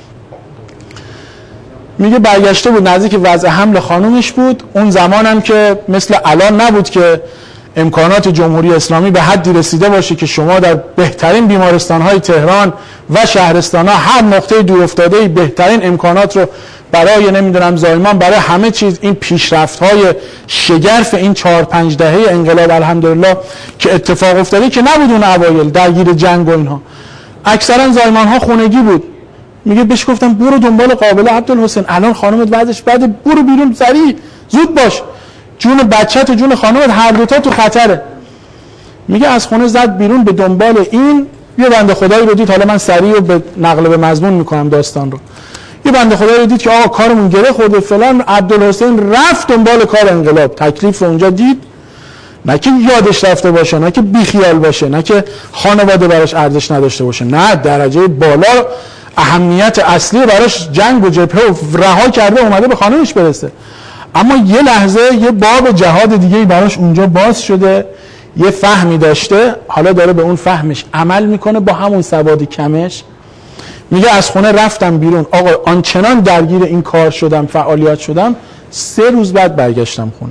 میگه برگشته بود نزدیک وضع حمل خانومش بود. اون زمانم که مثل الان نبود که امکانات جمهوری اسلامی به حدی رسیده باشه که شما در بهترین بیمارستان‌های تهران و شهرستان‌ها هر نقطه دور افتاده‌ای بهترین امکانات رو برای نمیدونم زایمان، برای همه چیز. این پیشرفت‌های شگرف این 4-5 دهه انقلاب الحمدلله که اتفاق افتاده که نبود اون اوایل درگیر جنگ و اینها، اکثرا زایمان‌ها خونگی بود. میگه بهش گفتم برو دنبال قابله عبدالحسین، الان خانمت وضعش بده، برو بیرون سریع، زود باش، جون بچت و جون خانمت هر دوتا تو خطره. میگه از خونه زد بیرون به دنبال این. یه بنده خدایی رو دید، حالا من سریع رو به نقل به مضمون میکنم داستان رو. یه بنده خدایی رو دید که آقا کارمون گره خورده فلان. عبدالحسین رفت دنبال کار انقلاب، تکلیف رو اونجا دید، نه که یادش رفته باشه، نه که بیخیال باشه، نه که خانواده براش ارزش نداشته باشه، نه، درجه بالا اهمیت اصلی براش جنگ و جبهه و رها کرده اومده به خانمش برسه. اما یه لحظه یه باب جهاد دیگه‌ای براش اونجا باز شده، یه فهمی داشته، حالا داره به اون فهمش عمل میکنه با همون سواد کمش. میگه از خونه رفتم بیرون آقا، آنچنان درگیر این کار شدم، فعالیت شدم، 3 روز بعد برگشتم خونه.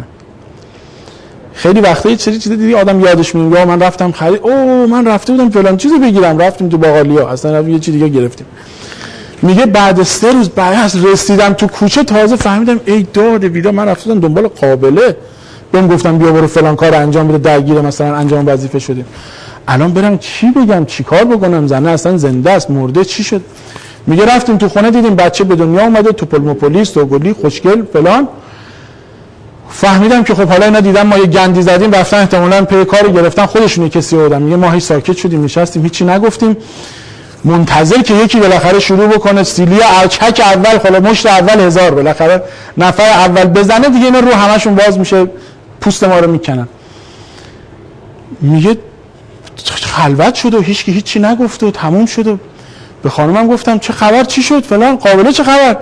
خیلی وقتا یه چیزی دیدی آدم یادش میاد، من رفتم خرید، من رفته بودم فلان چیزو بگیرم، رفتیم تو باقالیا، اصلا یه چیز دیگه گرفتیم. میگه بعد 3 روز بعد رسیدم تو کوچه تازه فهمیدم ای داد ویدا، من رفتم دنبال قابله، بهم گفتم بیا برو فلان کار انجام بده، درگیر مثلا انجام وظیفه شدیم، الان برم چی بگم، چی کار بکنم، زنه اصلا زنده است مرده، چی شد؟ میگه رفتیم تو خونه دیدیم بچه به دنیا اومده، توپلموپولی، سوگلی، خوشگل فلان. فهمیدم که خب حالا اینا دیدن ما یه گندی زدیم، رفتن احتمالاً پی کار گرفتن، خودشون کسی آوردن. میگه ما هیچ ساکت شدیم، نشستیم، هیچی نگفتیم، منتظر که یکی بالاخره شروع بکنه سیلی چک اول، خلا مشت اول 1000 بالاخره نفر اول بزنه دیگه، اینا رو همشون باز میشه، پوست ما رو میکنن. میگه خلوت شد و هیچی نگفت و تموم شد و به خانمم گفتم چه خبر، چی شد فلان، قابله چه خبر؟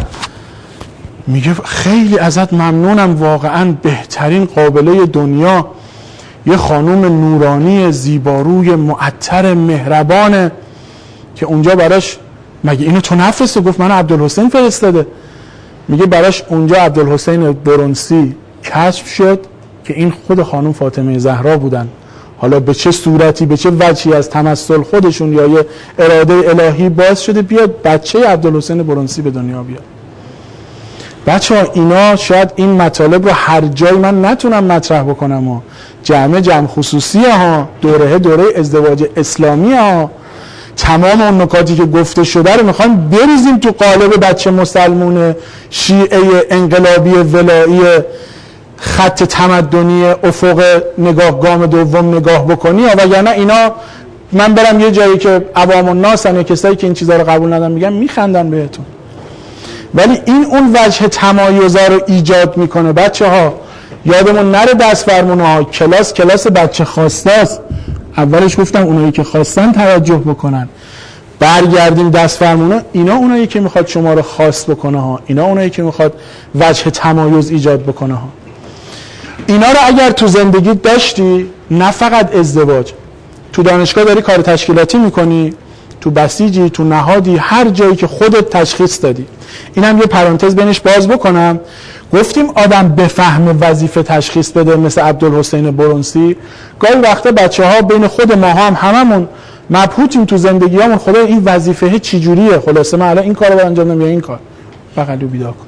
میگه خیلی ازت ممنونم، واقعا بهترین قابله دنیا، یه خانوم نورانی زیباروی معطر مهربانه که اونجا براش، مگه اینو تو نفرسته؟ گفت من عبدالحسین فرستاده. میگه براش اونجا عبدالحسین برونسی کشف شد که این خود خانم فاطمه زهرا بودن. حالا به چه صورتی، به چه وجهی از تمثل خودشون یا یه اراده الهی باعث شده بیاد بچه عبدالحسین برونسی به دنیا بیاد. بچه ها اینا شاید این مطالب رو هر جای من نتونم مطرح بکنم ها. جمع خصوصی ها، دوره ازدواج اسلامی ها، تمام اون نکاتی که گفته شده رو میخوایم بریزیم تو قالب بچه مسلمون شیعه انقلابی ولایی خط تمدنی افق نگاه گام دوم نگاه بکنی، وگرنه اینا من برم یه جایی که عوام الناس هن، کسایی که این چیزا رو قبول ندارن میگن میخندن بهتون. ولی این اون وجه تمایزا رو ایجاد میکنه. بچه ها یادمون نره دست فرمونه ها، کلاس بچه خواسته است. اولش گفتم اونایی که خواستن توجه بکنن. برگردیم دست فرمونه، اینا اونایی که میخواد شما رو خاص بکنه ها، اینا اونایی که میخواد وجه تمایز ایجاد بکنه ها. اینا رو اگر تو زندگی داشتی، نه فقط ازدواج، تو دانشگاه داری کار تشکیلاتی میکنی، تو بسیجی، تو نهادی، هر جایی که خودت تشخیص دادی. اینم یه پرانتز بینش باز بکنم. گفتیم آدم بفهم وظیفه تشخیص بده مثل عبدالحسین برونسی. گاهی وقتا بچه ها بین خود ما هممون مبهوتیم تو زندگیامون، خدا این وظیفه چی جوریه، خلاصه من الان این کارو باید انجام بدم یا این کار. بغلو بیدار کن.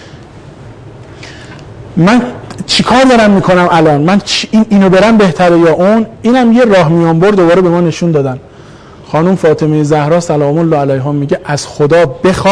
من چی کار دارم میکنم الان؟ من اینو برم بهتره یا اون؟ اینم یه راه میانبر دوباره به ما نشون دادن. خانم فاطمه زهرا سلام الله علیها میگه از خدا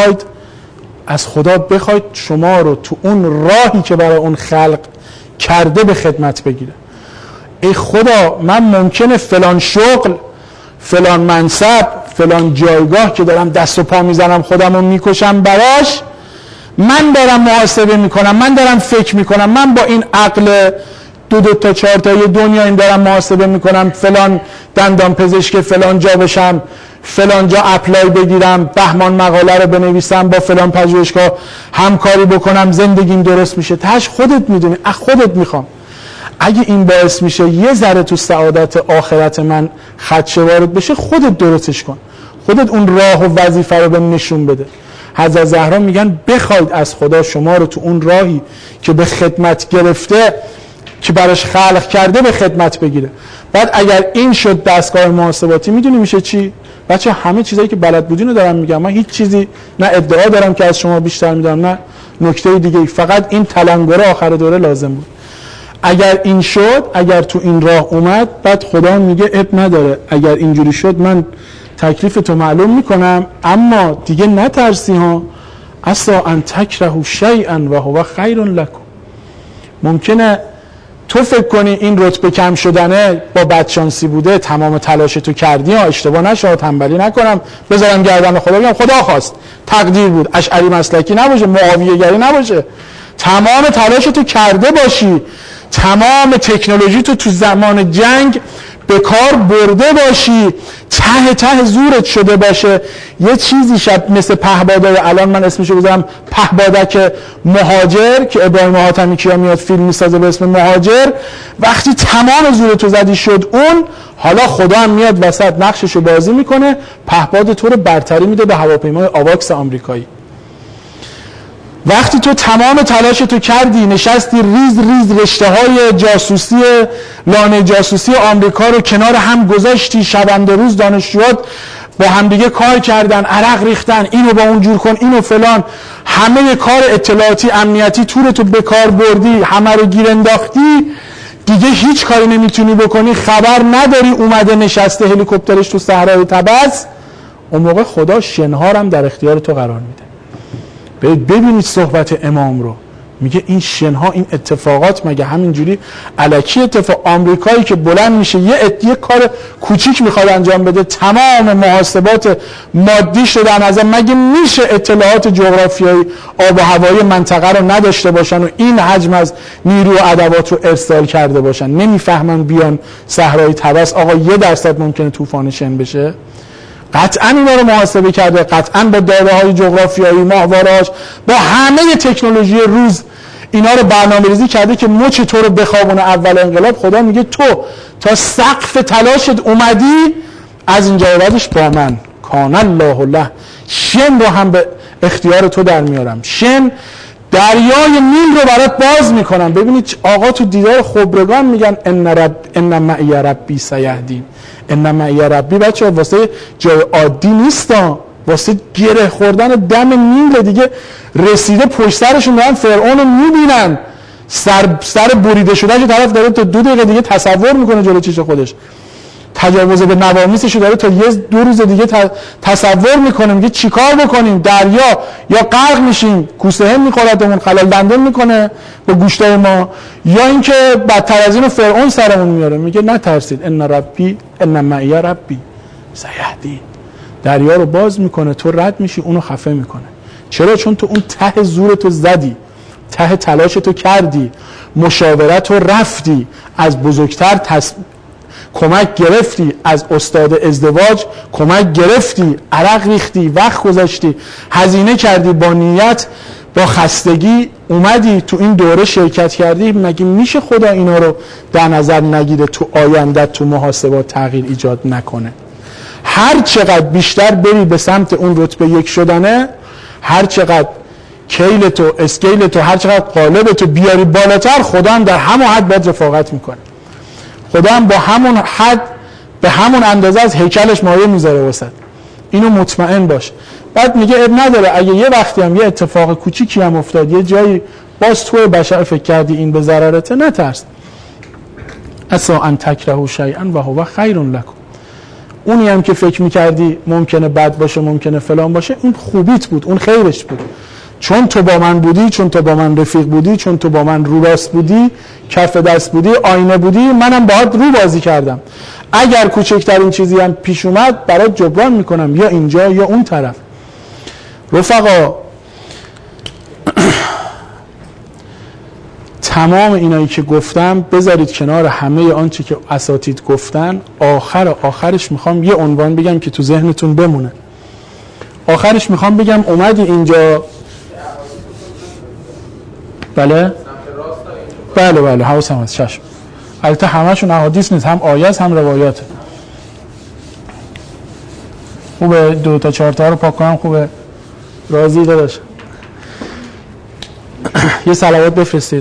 بخواید شما رو تو اون راهی که برای اون خلق کرده به خدمت بگیره. ای خدا، من ممکنه فلان شغل، فلان منصب، فلان جایگاه که دارم دست و پا میزنم خودم رو میکشم براش، من دارم محاسبه میکنم، من دارم فکر میکنم، من با این عقل دو تا چهار تا یه دنیا این دارم محاسبه میکنم، فلان دندان پزشک فلان جا بشم، فلان جا اپلای بگیرم، بهمان مقاله رو بنویسم، با فلان پژوهشگاه همکاری بکنم، زندگیم درست میشه. تاش خودت میدونی، خودت میخوام. اگه این باعث میشه یه ذره تو سعادت آخرت من خدشه وارد بشه، خودت درستش کن، خودت اون راه و وظیفه رو بهم نشون بده. حضرت زهرا میگن بخواید از خدا شما رو تو اون راهی که به خدمت گرفته، که براش خلق کرده، به خدمت بگیره. بعد اگر این شد دستگاه محاسباتی، میدونی میشه چی؟ بچه همه چیزایی که بلد بودین رو دارم میگم. من هیچ چیزی نه ادعا دارم که از شما بیشتر میدونم، نه نکته دیگه، فقط این تلنگر آخر دوره لازم بود. اگر این شد، اگر تو این راه اومد، بعد خدا میگه اب نداره، اگر اینجوری شد من تکلیف تو معلوم میکنم، اما دیگه نترسی ها، عسا ان تکرهوا شیئا و هو خیر لکم. ممکنه تو فکر کنی این رتبه کم شدنه با بدشانسی بوده، تمام تلاش تو کردی ها، اشتباه نشه، تنبلی نکنم، بذارم گردن خدا بگم خدا خواست، تقدیر بود، اشعری مسلکی نباشه، معاویه گری نباشه، تمام تلاش تو کرده باشی، تمام تکنولوژی تو زمان جنگ به کار برده باشی، ته زورت شده باشه، یه چیزی شب مثل پهبادای، الان من اسمشو بذارم پهبادک مهاجر که ابراهیم حاتمی کیا میاد فیلم میسازه به اسم مهاجر، وقتی تمام زورتو زدی شد اون، حالا خدا هم میاد وسط نقششو بازی میکنه، پهباد تو رو برتری میده به هواپیمای آواکس آمریکایی. وقتی تو تمام تلاش تو کردی، نشستی ریز رشته‌های جاسوسی، لانه جاسوسی آمریکا رو کنار هم گذاشتی، شبانده روز دانشجوات با همدیگه کار کردن، عرق ریختن، اینو با اون جور کن، اینو فلان، همه کار اطلاعاتی امنیتی تو به کار بردی، همه رو گیر انداختی، دیگه هیچ کاری نمیتونی بکنی، خبر نداری اومده نشسته هلیکوپترش تو صحرای طبس. اون موقع خدا شنهارم در اختیار تو قرار میده. ببینید صحبت امام رو، میگه این شنها، این اتفاقات مگه همینجوری الکی اتفاق؟ آمریکایی که بلند میشه یه کار کوچیک میخواد انجام بده، تمام محاسبات مادیش رو در نظر، مگه میشه اطلاعات جغرافیایی آب و هوایی منطقه رو نداشته باشن و این حجم از نیرو و ادوات رو ارسال کرده باشن؟ نمیفهمن بیان صحرای طبس آقا 1% ممکنه طوفان شن بشه؟ قطعا اینا رو محاسبه کرده، قطعا با داده‌های جغرافیایی، ماهواره‌اش، با همه تکنولوژی روز اینا رو برنامه‌ریزی کرده که مچ تو رو بخوابونه اول انقلاب. خدا میگه تو تا سقف تلاشت اومدی، از اینجا بعدش با من کان الله له. شن رو هم به اختیار تو در میارم. شن دریای نیل رو برات باز میکنم. ببینید آقا تو دیدار خبرگان میگن ان معی ربی سیهدین. ان معی ربی بچه واسه جای عادی نیستا، واسه گره خوردن دم نیل دیگه. رسیده پشت سرشون دارن فرعون رو میبینن، سر بریده شده که طرف داره تا 2 دقیقه دیگه تصور میکنه جلو چش خودش، تجاوز به نوامیسش داره تا 2 روز دیگه تصور میکنه. میگه چیکار بکنیم؟ دریا یا غرق میشیم، کوسه هم میخوردمون، خلال دندون میکنه به گوشتای ما، یا اینکه بدتر از اینو فرعون سرمون میاره. میگه نترسید، ان معی ربی سیهدین. دریا رو باز میکنه، تو رد میشی، اونو خفه میکنه. چرا؟ چون تو اون ته زورتو زدی، ته تلاشتو کردی، مشاورت رو رفتی، از بزرگتر کمک گرفتی، از استاد ازدواج کمک گرفتی، عرق ریختی، وقت گذاشتی، هزینه کردی، با نیت، با خستگی اومدی تو این دوره شرکت کردی. مگه میشه خدا اینا رو در نظر نگیره تو آیندت تو محاسبات تغییر ایجاد نکنه؟ هر چقدر بیشتر بری به سمت اون رتبه 1 شدنه، هر چقدر کیلتو اسکیلتو، هر چقدر قالبتو بیاری بالاتر، خدا هم در همون حد باید رفاقت میکنه. خدا هم با همون حد به همون اندازه از هیکلش مایه میذاره وسط. اینو مطمئن باش. بعد میگه اب نداره اگه یه وقتی هم یه اتفاق کوچیکی هم افتاد، یه جایی باز تو بشر فکر کردی این به ضررته، نترس. عسا ان تکرهوا شیئا و هو خیر لکم. اونی هم که فکر میکردی ممکنه بد باشه، ممکنه فلان باشه، اون خوبیت بود، اون خیرش بود. چون تو با من بودی، چون تو با من رفیق بودی، چون تو با من رو راست بودی، کف دست بودی، آینه بودی، منم باهات رو بازی کردم. اگر کوچکترین چیزی هم پیش اومد برات جبران میکنم، یا اینجا یا اون طرف. رفقا تمام اینایی که گفتم بذارید کنار همه آنچه که اساتید گفتن. آخرش میخوام یه عنوان بگم که تو ذهنتون بمونه. آخرش میخوام بگم اومدی اینجا، بله حواسم هست، چشم. البته همشون احادیث نیست، هم آیه است هم روایاته. خوبه 2 تا 4 تا رو پاک کنم؟ خوبه؟ راضی داداش؟ یه صلوات بفرستید.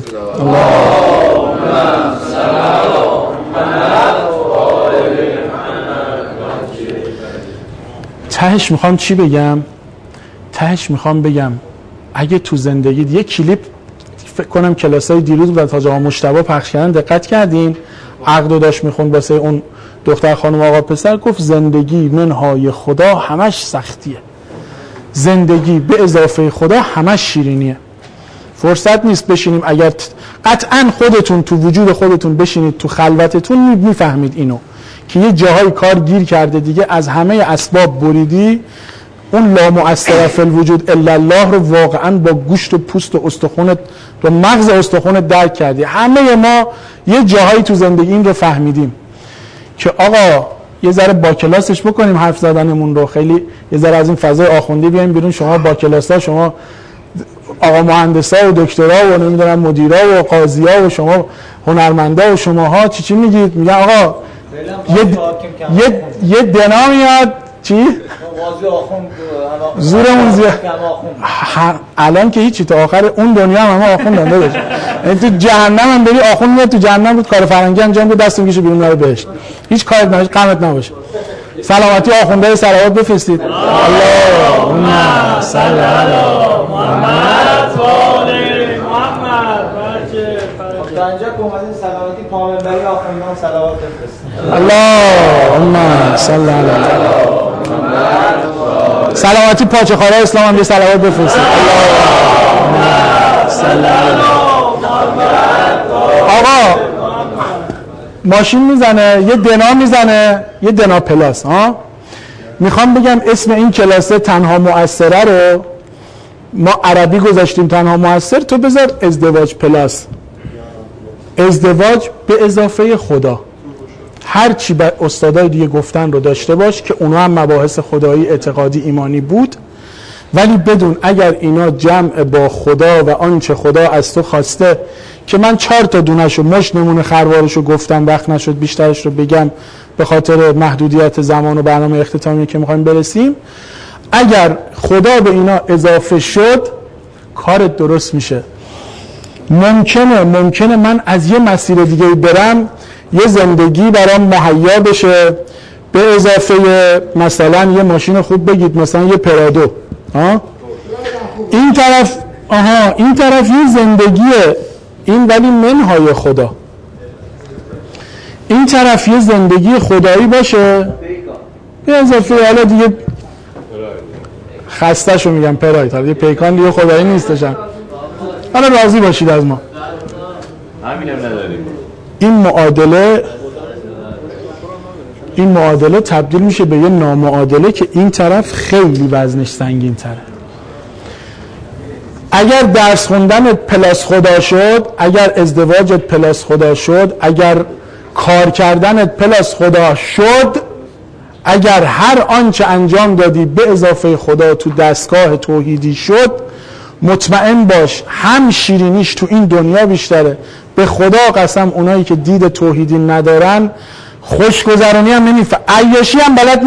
تهش میخوام چی بگم؟ تهش میخوام بگم اگه تو زندگی یه کلیپ فکر کنم کلاسای دیروز و تا جا مجتبی پخش کردن دقت کردین، عقدو داشت میخوند واسه اون دختر خانم آقا پسر، گفت زندگی منهای خدا همش سختیه، زندگی به اضافه خدا همش شیرینیه. فرصت نیست بشینیم، اگر قطعا خودتون تو وجود خودتون بشینید تو خلوتتون میفهمید اینو که یه جاهای کار گیر کرده دیگه، از همه اسباب بریدی، اون لا مؤثر فی الوجود الا الله رو واقعا با گوشت و پوست و استخونت و مغز استخونت درک کردی. همه ما یه جاهایی تو زندگی این رو فهمیدیم که آقا یه ذره با کلاسش بکنیم حرف زدنمون رو، خیلی یه ذره از این فضای آخوندی بیایم بیرون. شما با کلاسا، شما آقا مهندسا و دکترا و نمیدونم مدیرا و قاضیا و شما هنرمندا و شماها چی میگید؟ میگن آقا یه دنا میاد چی؟ زورمون زیاد. الان که هیچی، تا آخر اون دنیا هم همه آخوند دنده داشت. یعنی تو جهنم هم بری آخوند میاد، تو جهنم بود کار فرنگی انجام بود، دست میکشه بیرون نره بهشت، هیچ کارت نباشه، غمت نباشه. سلامتی آخونده صلوات بفرستید. اللهم صل علی محمد و آل محمد. تا اینجا که اومدین سلامتی پامنبری آخوندان صلوات بفرستید. اللهم صل علی محمد. سلامتی پاچه خارای اسلام هم یه صلوات بفرستید. اللهم صل علی محمد. آقا ماشین میزنه، یه دنا میزنه، یه دنا پلاس. میخوام بگم اسم این کلاسه تنها مؤثره رو ما عربی گذاشتیم تنها مؤثر، تو بذار ازدواج پلاس، ازدواج به اضافه خدا. هر چی به استادای دیگه گفتن رو داشته باش که اونا هم مباحث خدایی اعتقادی ایمانی بود، ولی بدون اگر اینا جمع با خدا و آنچه خدا از تو خواسته، که من 4 تا دونه‌شو مش نمونه خروارشو گفتم، وقت نشد بیشترش رو بگم به خاطر محدودیت زمان و برنامه اختتامی که میخوایم برسیم. اگر خدا به اینا اضافه شد کارت درست میشه. ممکنه من از یه مسیر دیگه برم، یه زندگی برام مهیا بشه، به اضافه مثلا یه ماشین خوب بگید، مثلا یه پرادو، این طرف یه زندگیه، این ولی منهای خدا. این طرف یه زندگی خدایی باشه، به اضافه حالا دیگه خسته‌شو میگم پراید، حالا یه پیکان دیگه خدایی نیستشم، حالا راضی باشید از ما. همینم نداریم. این معادله تبدیل میشه به یه نامعادله که این طرف خیلی وزنش سنگین تره. اگر درس خوندنت پلاس خدا شد، اگر ازدواجت پلاس خدا شد، اگر کار کردنت پلاس خدا شد، اگر هر آنچه انجام دادی به اضافه خدا تو دستگاه توحیدی شد، مطمئن باش هم شیرینیش تو این دنیا بیشتره. به خدا قسم اونایی که دید توحیدی ندارن خوشگذرانی هم نمیفهمن، عیاشی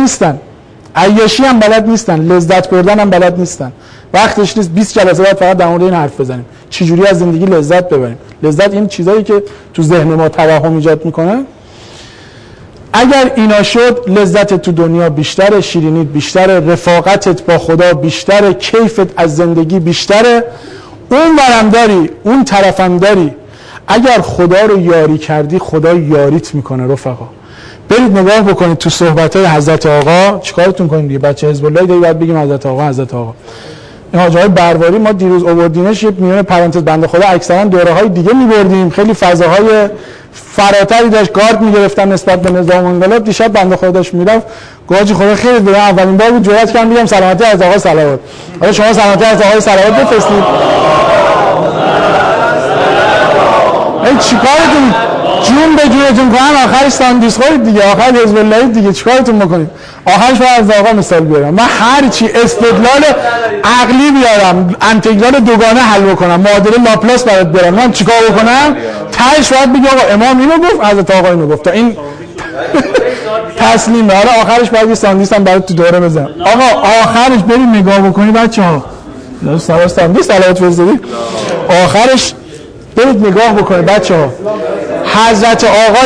هم بلد نیستن، لذت بردن هم بلد نیستن. وقتش نیست 20 جلسه بعد فقط در مورد این حرف بزنیم، چجوری از زندگی لذت ببریم. لذت این چیزایی که تو ذهن ما توهم ایجاد میکنه. اگر اینا شد لذت تو دنیا بیشتره، شیرینیت بیشتره، رفاقتت با خدا بیشتره، کیفت از زندگی بیشتره. اون ورم داری، اون طرفم داری. اگر خدا رو یاری کردی خدا یاریت میکنه. رفقا برید نگاه بکنید تو صحبت‌های حضرت آقا. چیکارتون کنیم دیگه؟ بچه حزب الله دیگه باید بگیم حضرت آقا. این حاجی برواری ما دیروز آوردینش، یه میونه پرانتز بنده خدا اکثرا دوره‌های دیگه می‌بردیم، خیلی فضاهای فراتری داشت، گارد می‌گرفتن نسبت به نظام انقلاب. دیشب بنده خدا داشت میرفت، گاجی خدا خیلی دیگه اولین بار بود جرأت کردم بگم سلامتی از آقا صلوات. حالا شما سلامتی از آقا صلوات بفرستید. ای چیکارتون جون به جونتون کنم آخرش ساندویچ خورید دیگه، آخر حزب الله دیگه، چیکارتون بکنید؟ آخرش باید از آقا مثال بیارم. من هر چی استدلال عقلی بیارم، انتگرال دوگانه حل بکنم، معادله لاپلاس برات بیارم، من چیکار بکنم؟ تهش باید بگم آقا امام اینو گفت، حضرت آقا اینو گفت. این تسلیم. حالا آخرش باید یه ساندویچ هم برات تو دوره بزنم. آقا آخرش برید نگاه بکنید بچه‌ها. ساندویچ صلوات فرستادی. آخرش برید نگاه بکنید بچه‌ها. حضرت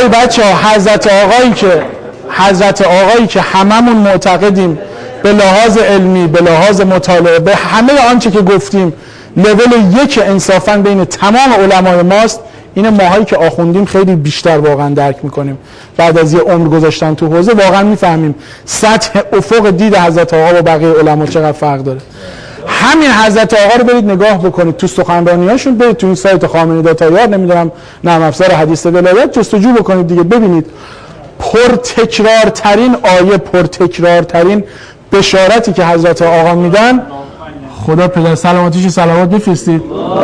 آقایی که هممون معتقدیم به لحاظ علمی، به لحاظ مطالعه، به همه آنچه که گفتیم لول 1 انصافاً بین تمام علمای ماست. این ماهایی که آخوندیم خیلی بیشتر واقعا درک میکنیم. بعد از یه عمر گذاشتن تو حوزه واقعا میفهمیم سطح افق دید حضرت آقا با بقیه علما چقدر فرق داره. همین حضرت آقا رو برید نگاه بکنید تو سخنرانیاشون، برید تو این سایت خامنه‌ای داتایار، نمیدونم نرم افزار حدیث ولایت جستجو بکنید دیگه، ببینید پرتکرارترین آیه، پرتکرارترین بشارتی که حضرت آقا میدن. خدا پدر سلامتیش صلوات بفرستید.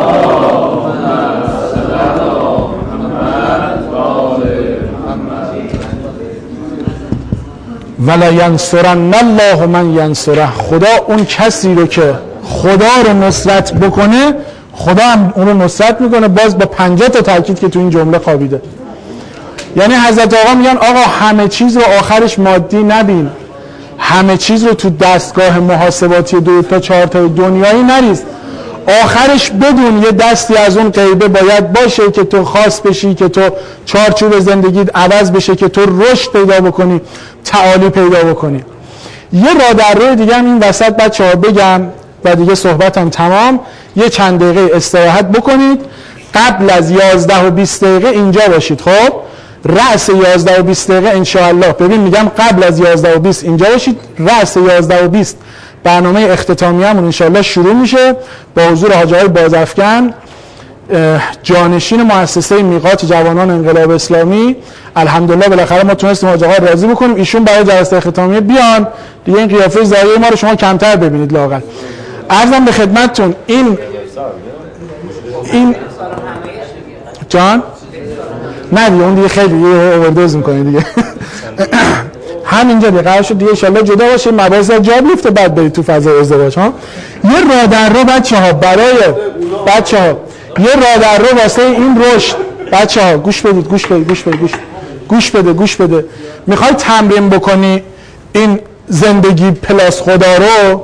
ولا ینصرن الله من ینصره. خدا اون کسی رو که خدا رو نصرت بکنه، خدا هم اون رو نصرت میکنه. باز با 50 تا تاکید که تو این جمله خوابیده. یعنی حضرت آقا میگن آقا همه چیز رو آخرش مادی نبین، همه چیز رو تو دستگاه محاسباتی 2 تا 4 تا دنیایی نریز. آخرش بدون یه دستی از اون غیبه باید باشه که تو خاص بشی، که تو چارچوب زندگیت عوض بشه، که تو رشد پیدا بکنی، تعالی پیدا بکنی. یه راه در روی دیگه هم این وسط بچه‌ها بگم و دیگه صحبتم تمام. یه چند دقیقه استراحت بکنید، قبل از 11 و 20 دقیقه اینجا باشید. خب رأس 11 و 20 دقیقه انشاءالله، ببین میگم قبل از 11 و 20 اینجا باشید. رأس 11 و 20 برنامه اختتامیه‌مون انشاءالله شروع میشه با حضور حاجی آقای بازافکن، جانشین مؤسسه میقات جوانان انقلاب اسلامی. الحمدلله بالاخره ما تونستیم حاجی آقا راضی بکنیم، ایشون برای جلسه اختتامیه بیان دیگه، این قیافه ظاهری ما رو شما کمتر ببینید لااقل. عرضم به خدمتتون این جان نه دیگه اون دیگه خیلی اووردوز میکنه دیگه. همینجا دیگه قرار شد دیگه ان شاءالله جدا باشه، مباحث جا بیفته، بعد برید تو فضای ازدواج ها. یه راه در رو بچه‌ها برای بچه‌ها، یه راه در رو واسه این رشد. بچه‌ها گوش بدید، گوش بده. میخوای تمرین بکنی این زندگی پلاس خدا رو،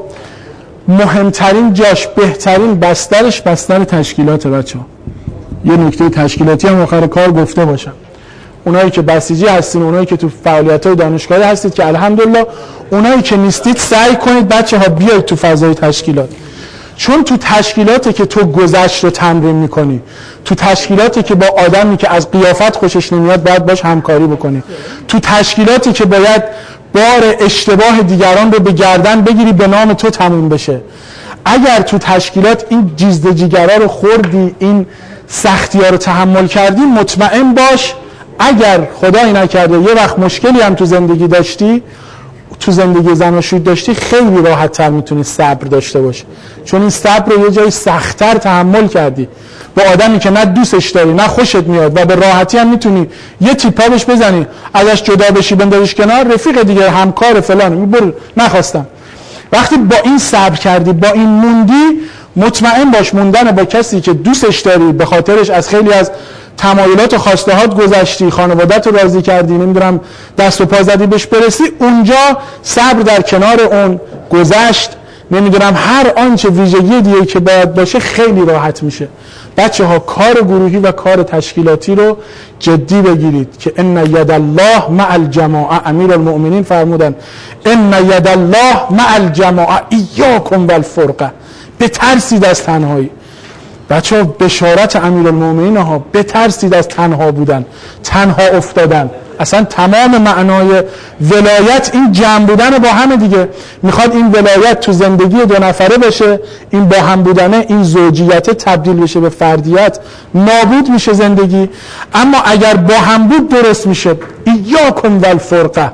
مهمترین جاش، بهترین بسترش بستر تشکیلات. بچه‌ها یه نکته تشکیلاتی هم آخر کار گفته باشم. اونایی که بسیجی هستین، اونایی که تو فعالیت‌های دانشگاهی هستید که الحمدلله، اونایی که نیستید سعی کنید بچه‌ها بیاید تو فضای تشکیلات، چون تو تشکیلاتی که تو گذشت رو تمرین می‌کنی، تو تشکیلاتی که با آدمی که از قیافت خوشش نمیاد باید باش همکاری بکنی، تو تشکیلاتی که باید بار اشتباه دیگران رو به گردن بگیری به نام تو تموم بشه. اگر تو تشکیلات این جیزدجیگرا رو خوردی، این سختی‌ها رو تحمل کردی، مطمئن باش اگر خدایی نکرده یه وقت مشکلی هم تو زندگی داشتی، تو زندگی زناشویی داشتی، خیلی راحت تر میتونی صبر داشته باشی، چون این صبر رو یه جایی سخت‌تر تحمل کردی با آدمی که نه دوستش داری نه خوشت میاد و به راحتی هم میتونی یه تیپا بهش بزنی، ازش جدا بشی بندازیش کنار، رفیق دیگه، همکار فلان، برو نخواستم. وقتی با این صبر کردی، با این موندی، مطمئن باش موندن با کسی که دوستش داری، به خاطرش از خیلی از تمایلات و خواستهات گذشتی، خانوادت رو راضی کردی، نمیدونم دست و پا زدی بهش برسی، اونجا صبر در کنار اون گذشت، نمیدونم هر آنچه ویژگی دیگه که باید باشه خیلی راحت میشه. بچه ها کار گروهی و کار تشکیلاتی رو جدی بگیرید که ان ید الله مع الجماعه. امیرالمؤمنین فرمودن ان ید الله مع الجماعه ایاکم والفرقه. بترسید از تنهایی. بچه ها بشارت امیرالمؤمنین ها، بترسید از تنها بودن، تنها افتادن. اصلا تمام معنای ولایت این جمع بودن با هم دیگه. میخواد این ولایت تو زندگی دو نفره بشه، این با هم بودنه، این زوجیت تبدیل بشه به فردیت، نابود میشه زندگی. اما اگر با هم بود درست میشه. ایاکم والفرقه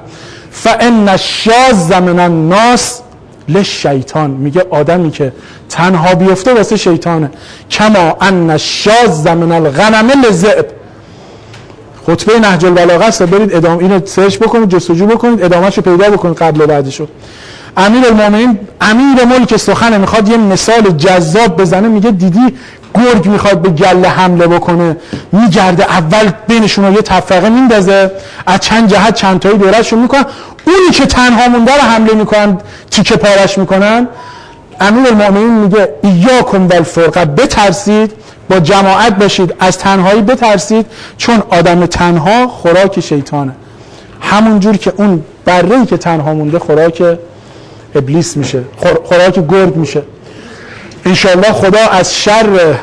فان الشاذ من الناس للشیطان. میگه آدمی که تنها بیفته واسه شیطانه. کما ان الشاذ من الغنم للذئب. خطبه نهج البلاغه است، برید ادامه اینو سرچ بکنید، جستجو بکنید، ادامه‌شو پیدا بکنید قبل و بعدشو. امیرالمومنین امیر ملک سخن میخواد یه مثال جذاب بزنه، میگه دیدی گرگ میخواد به گله حمله بکنه، میگرده اول بینشون رو یه تفرقه میندازه، از چند جهت چند تایی دورهشون میکنن، اونی که تنها مونده رو حمله میکنن، تیکه پارش میکنن. امیرالمومنین میگه ایاکم والفرقه، بترسید، با جماعت باشید، از تنهایی بترسید، چون آدم تنها خوراک شیطانه. همون جور که اون بره‌ای که تنها مونده خوراک ابلیس میشه، خوراک گرگ میشه. انشاءالله خدا از شر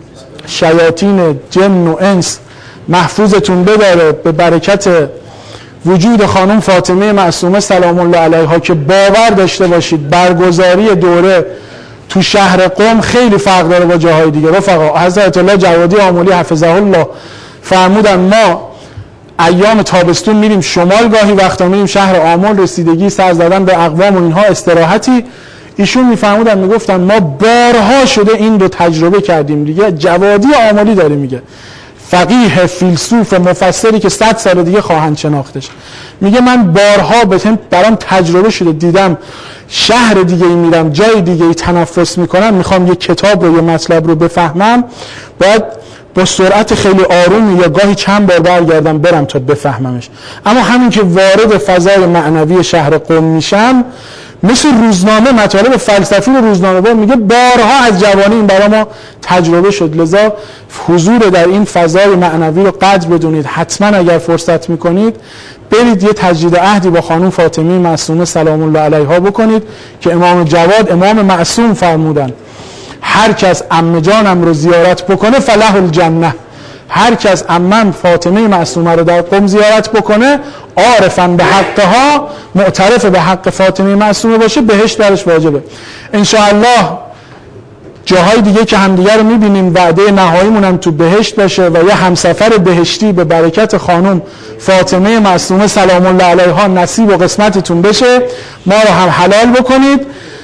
شیاطین جن و انس محفوظتون بداره، به برکت وجود خانم فاطمه معصومه سلام الله علیها که باور داشته باشید برگزاری دوره تو شهر قم خیلی فرق داره با جاهای دیگه. رفقا حضرت الله جوادی آملی حفظه الله فرمودن ما ایام تابستون میریم شمال، گاهی وقتا میریم شهر آمل، رسیدگی، سر زدن به اقوام و اینها، استراحتی. ایشون میفرمودن، میگفتن ما بارها شده این رو تجربه کردیم دیگه. جوادی آملی داره میگه، فقیه فیلسوف مفسری که 100 سال دیگه خواهند شناختش. میگه من بارها برام تجربه شده، دیدم شهر دیگه میرم، جای دیگه تنفس میکنم، میخوام یه کتاب رو، یه مطلب رو بفهمم، باید با سرعت خیلی آرومی یا گاهی چند بار برگردم برم تا بفهممش. اما همین که وارد فضای معنوی شهر قم میشم، مثل روزنامه، مطالب فلسفی رو روزنامه با میگه بارها از جوانی این برای ما تجربه شد. لذا حضور در این فضای معنوی رو قدر بدونید. حتما اگر فرصت میکنید برید یه تجدید عهدی با خانم فاطمه معصومه سلام الله علیها بکنید که امام جواد، امام معصوم فرمودن هر کس عمه جانم رو زیارت بکنه فله الجنه. هر کس عمم فاطمه معصومه رو در قم زیارت بکنه، عارفاً به حقها، معترف به حق فاطمه معصومه باشه، بهشت درش واجبه. انشاءالله جاهای دیگه که همدیگه رو میبینیم، وعده نهاییمون هم تو بهشت باشه و یه همسفر بهشتی به برکت خانم فاطمه معصومه سلام الله علیها نصیب و قسمتتون بشه. ما رو هم حلال بکنید.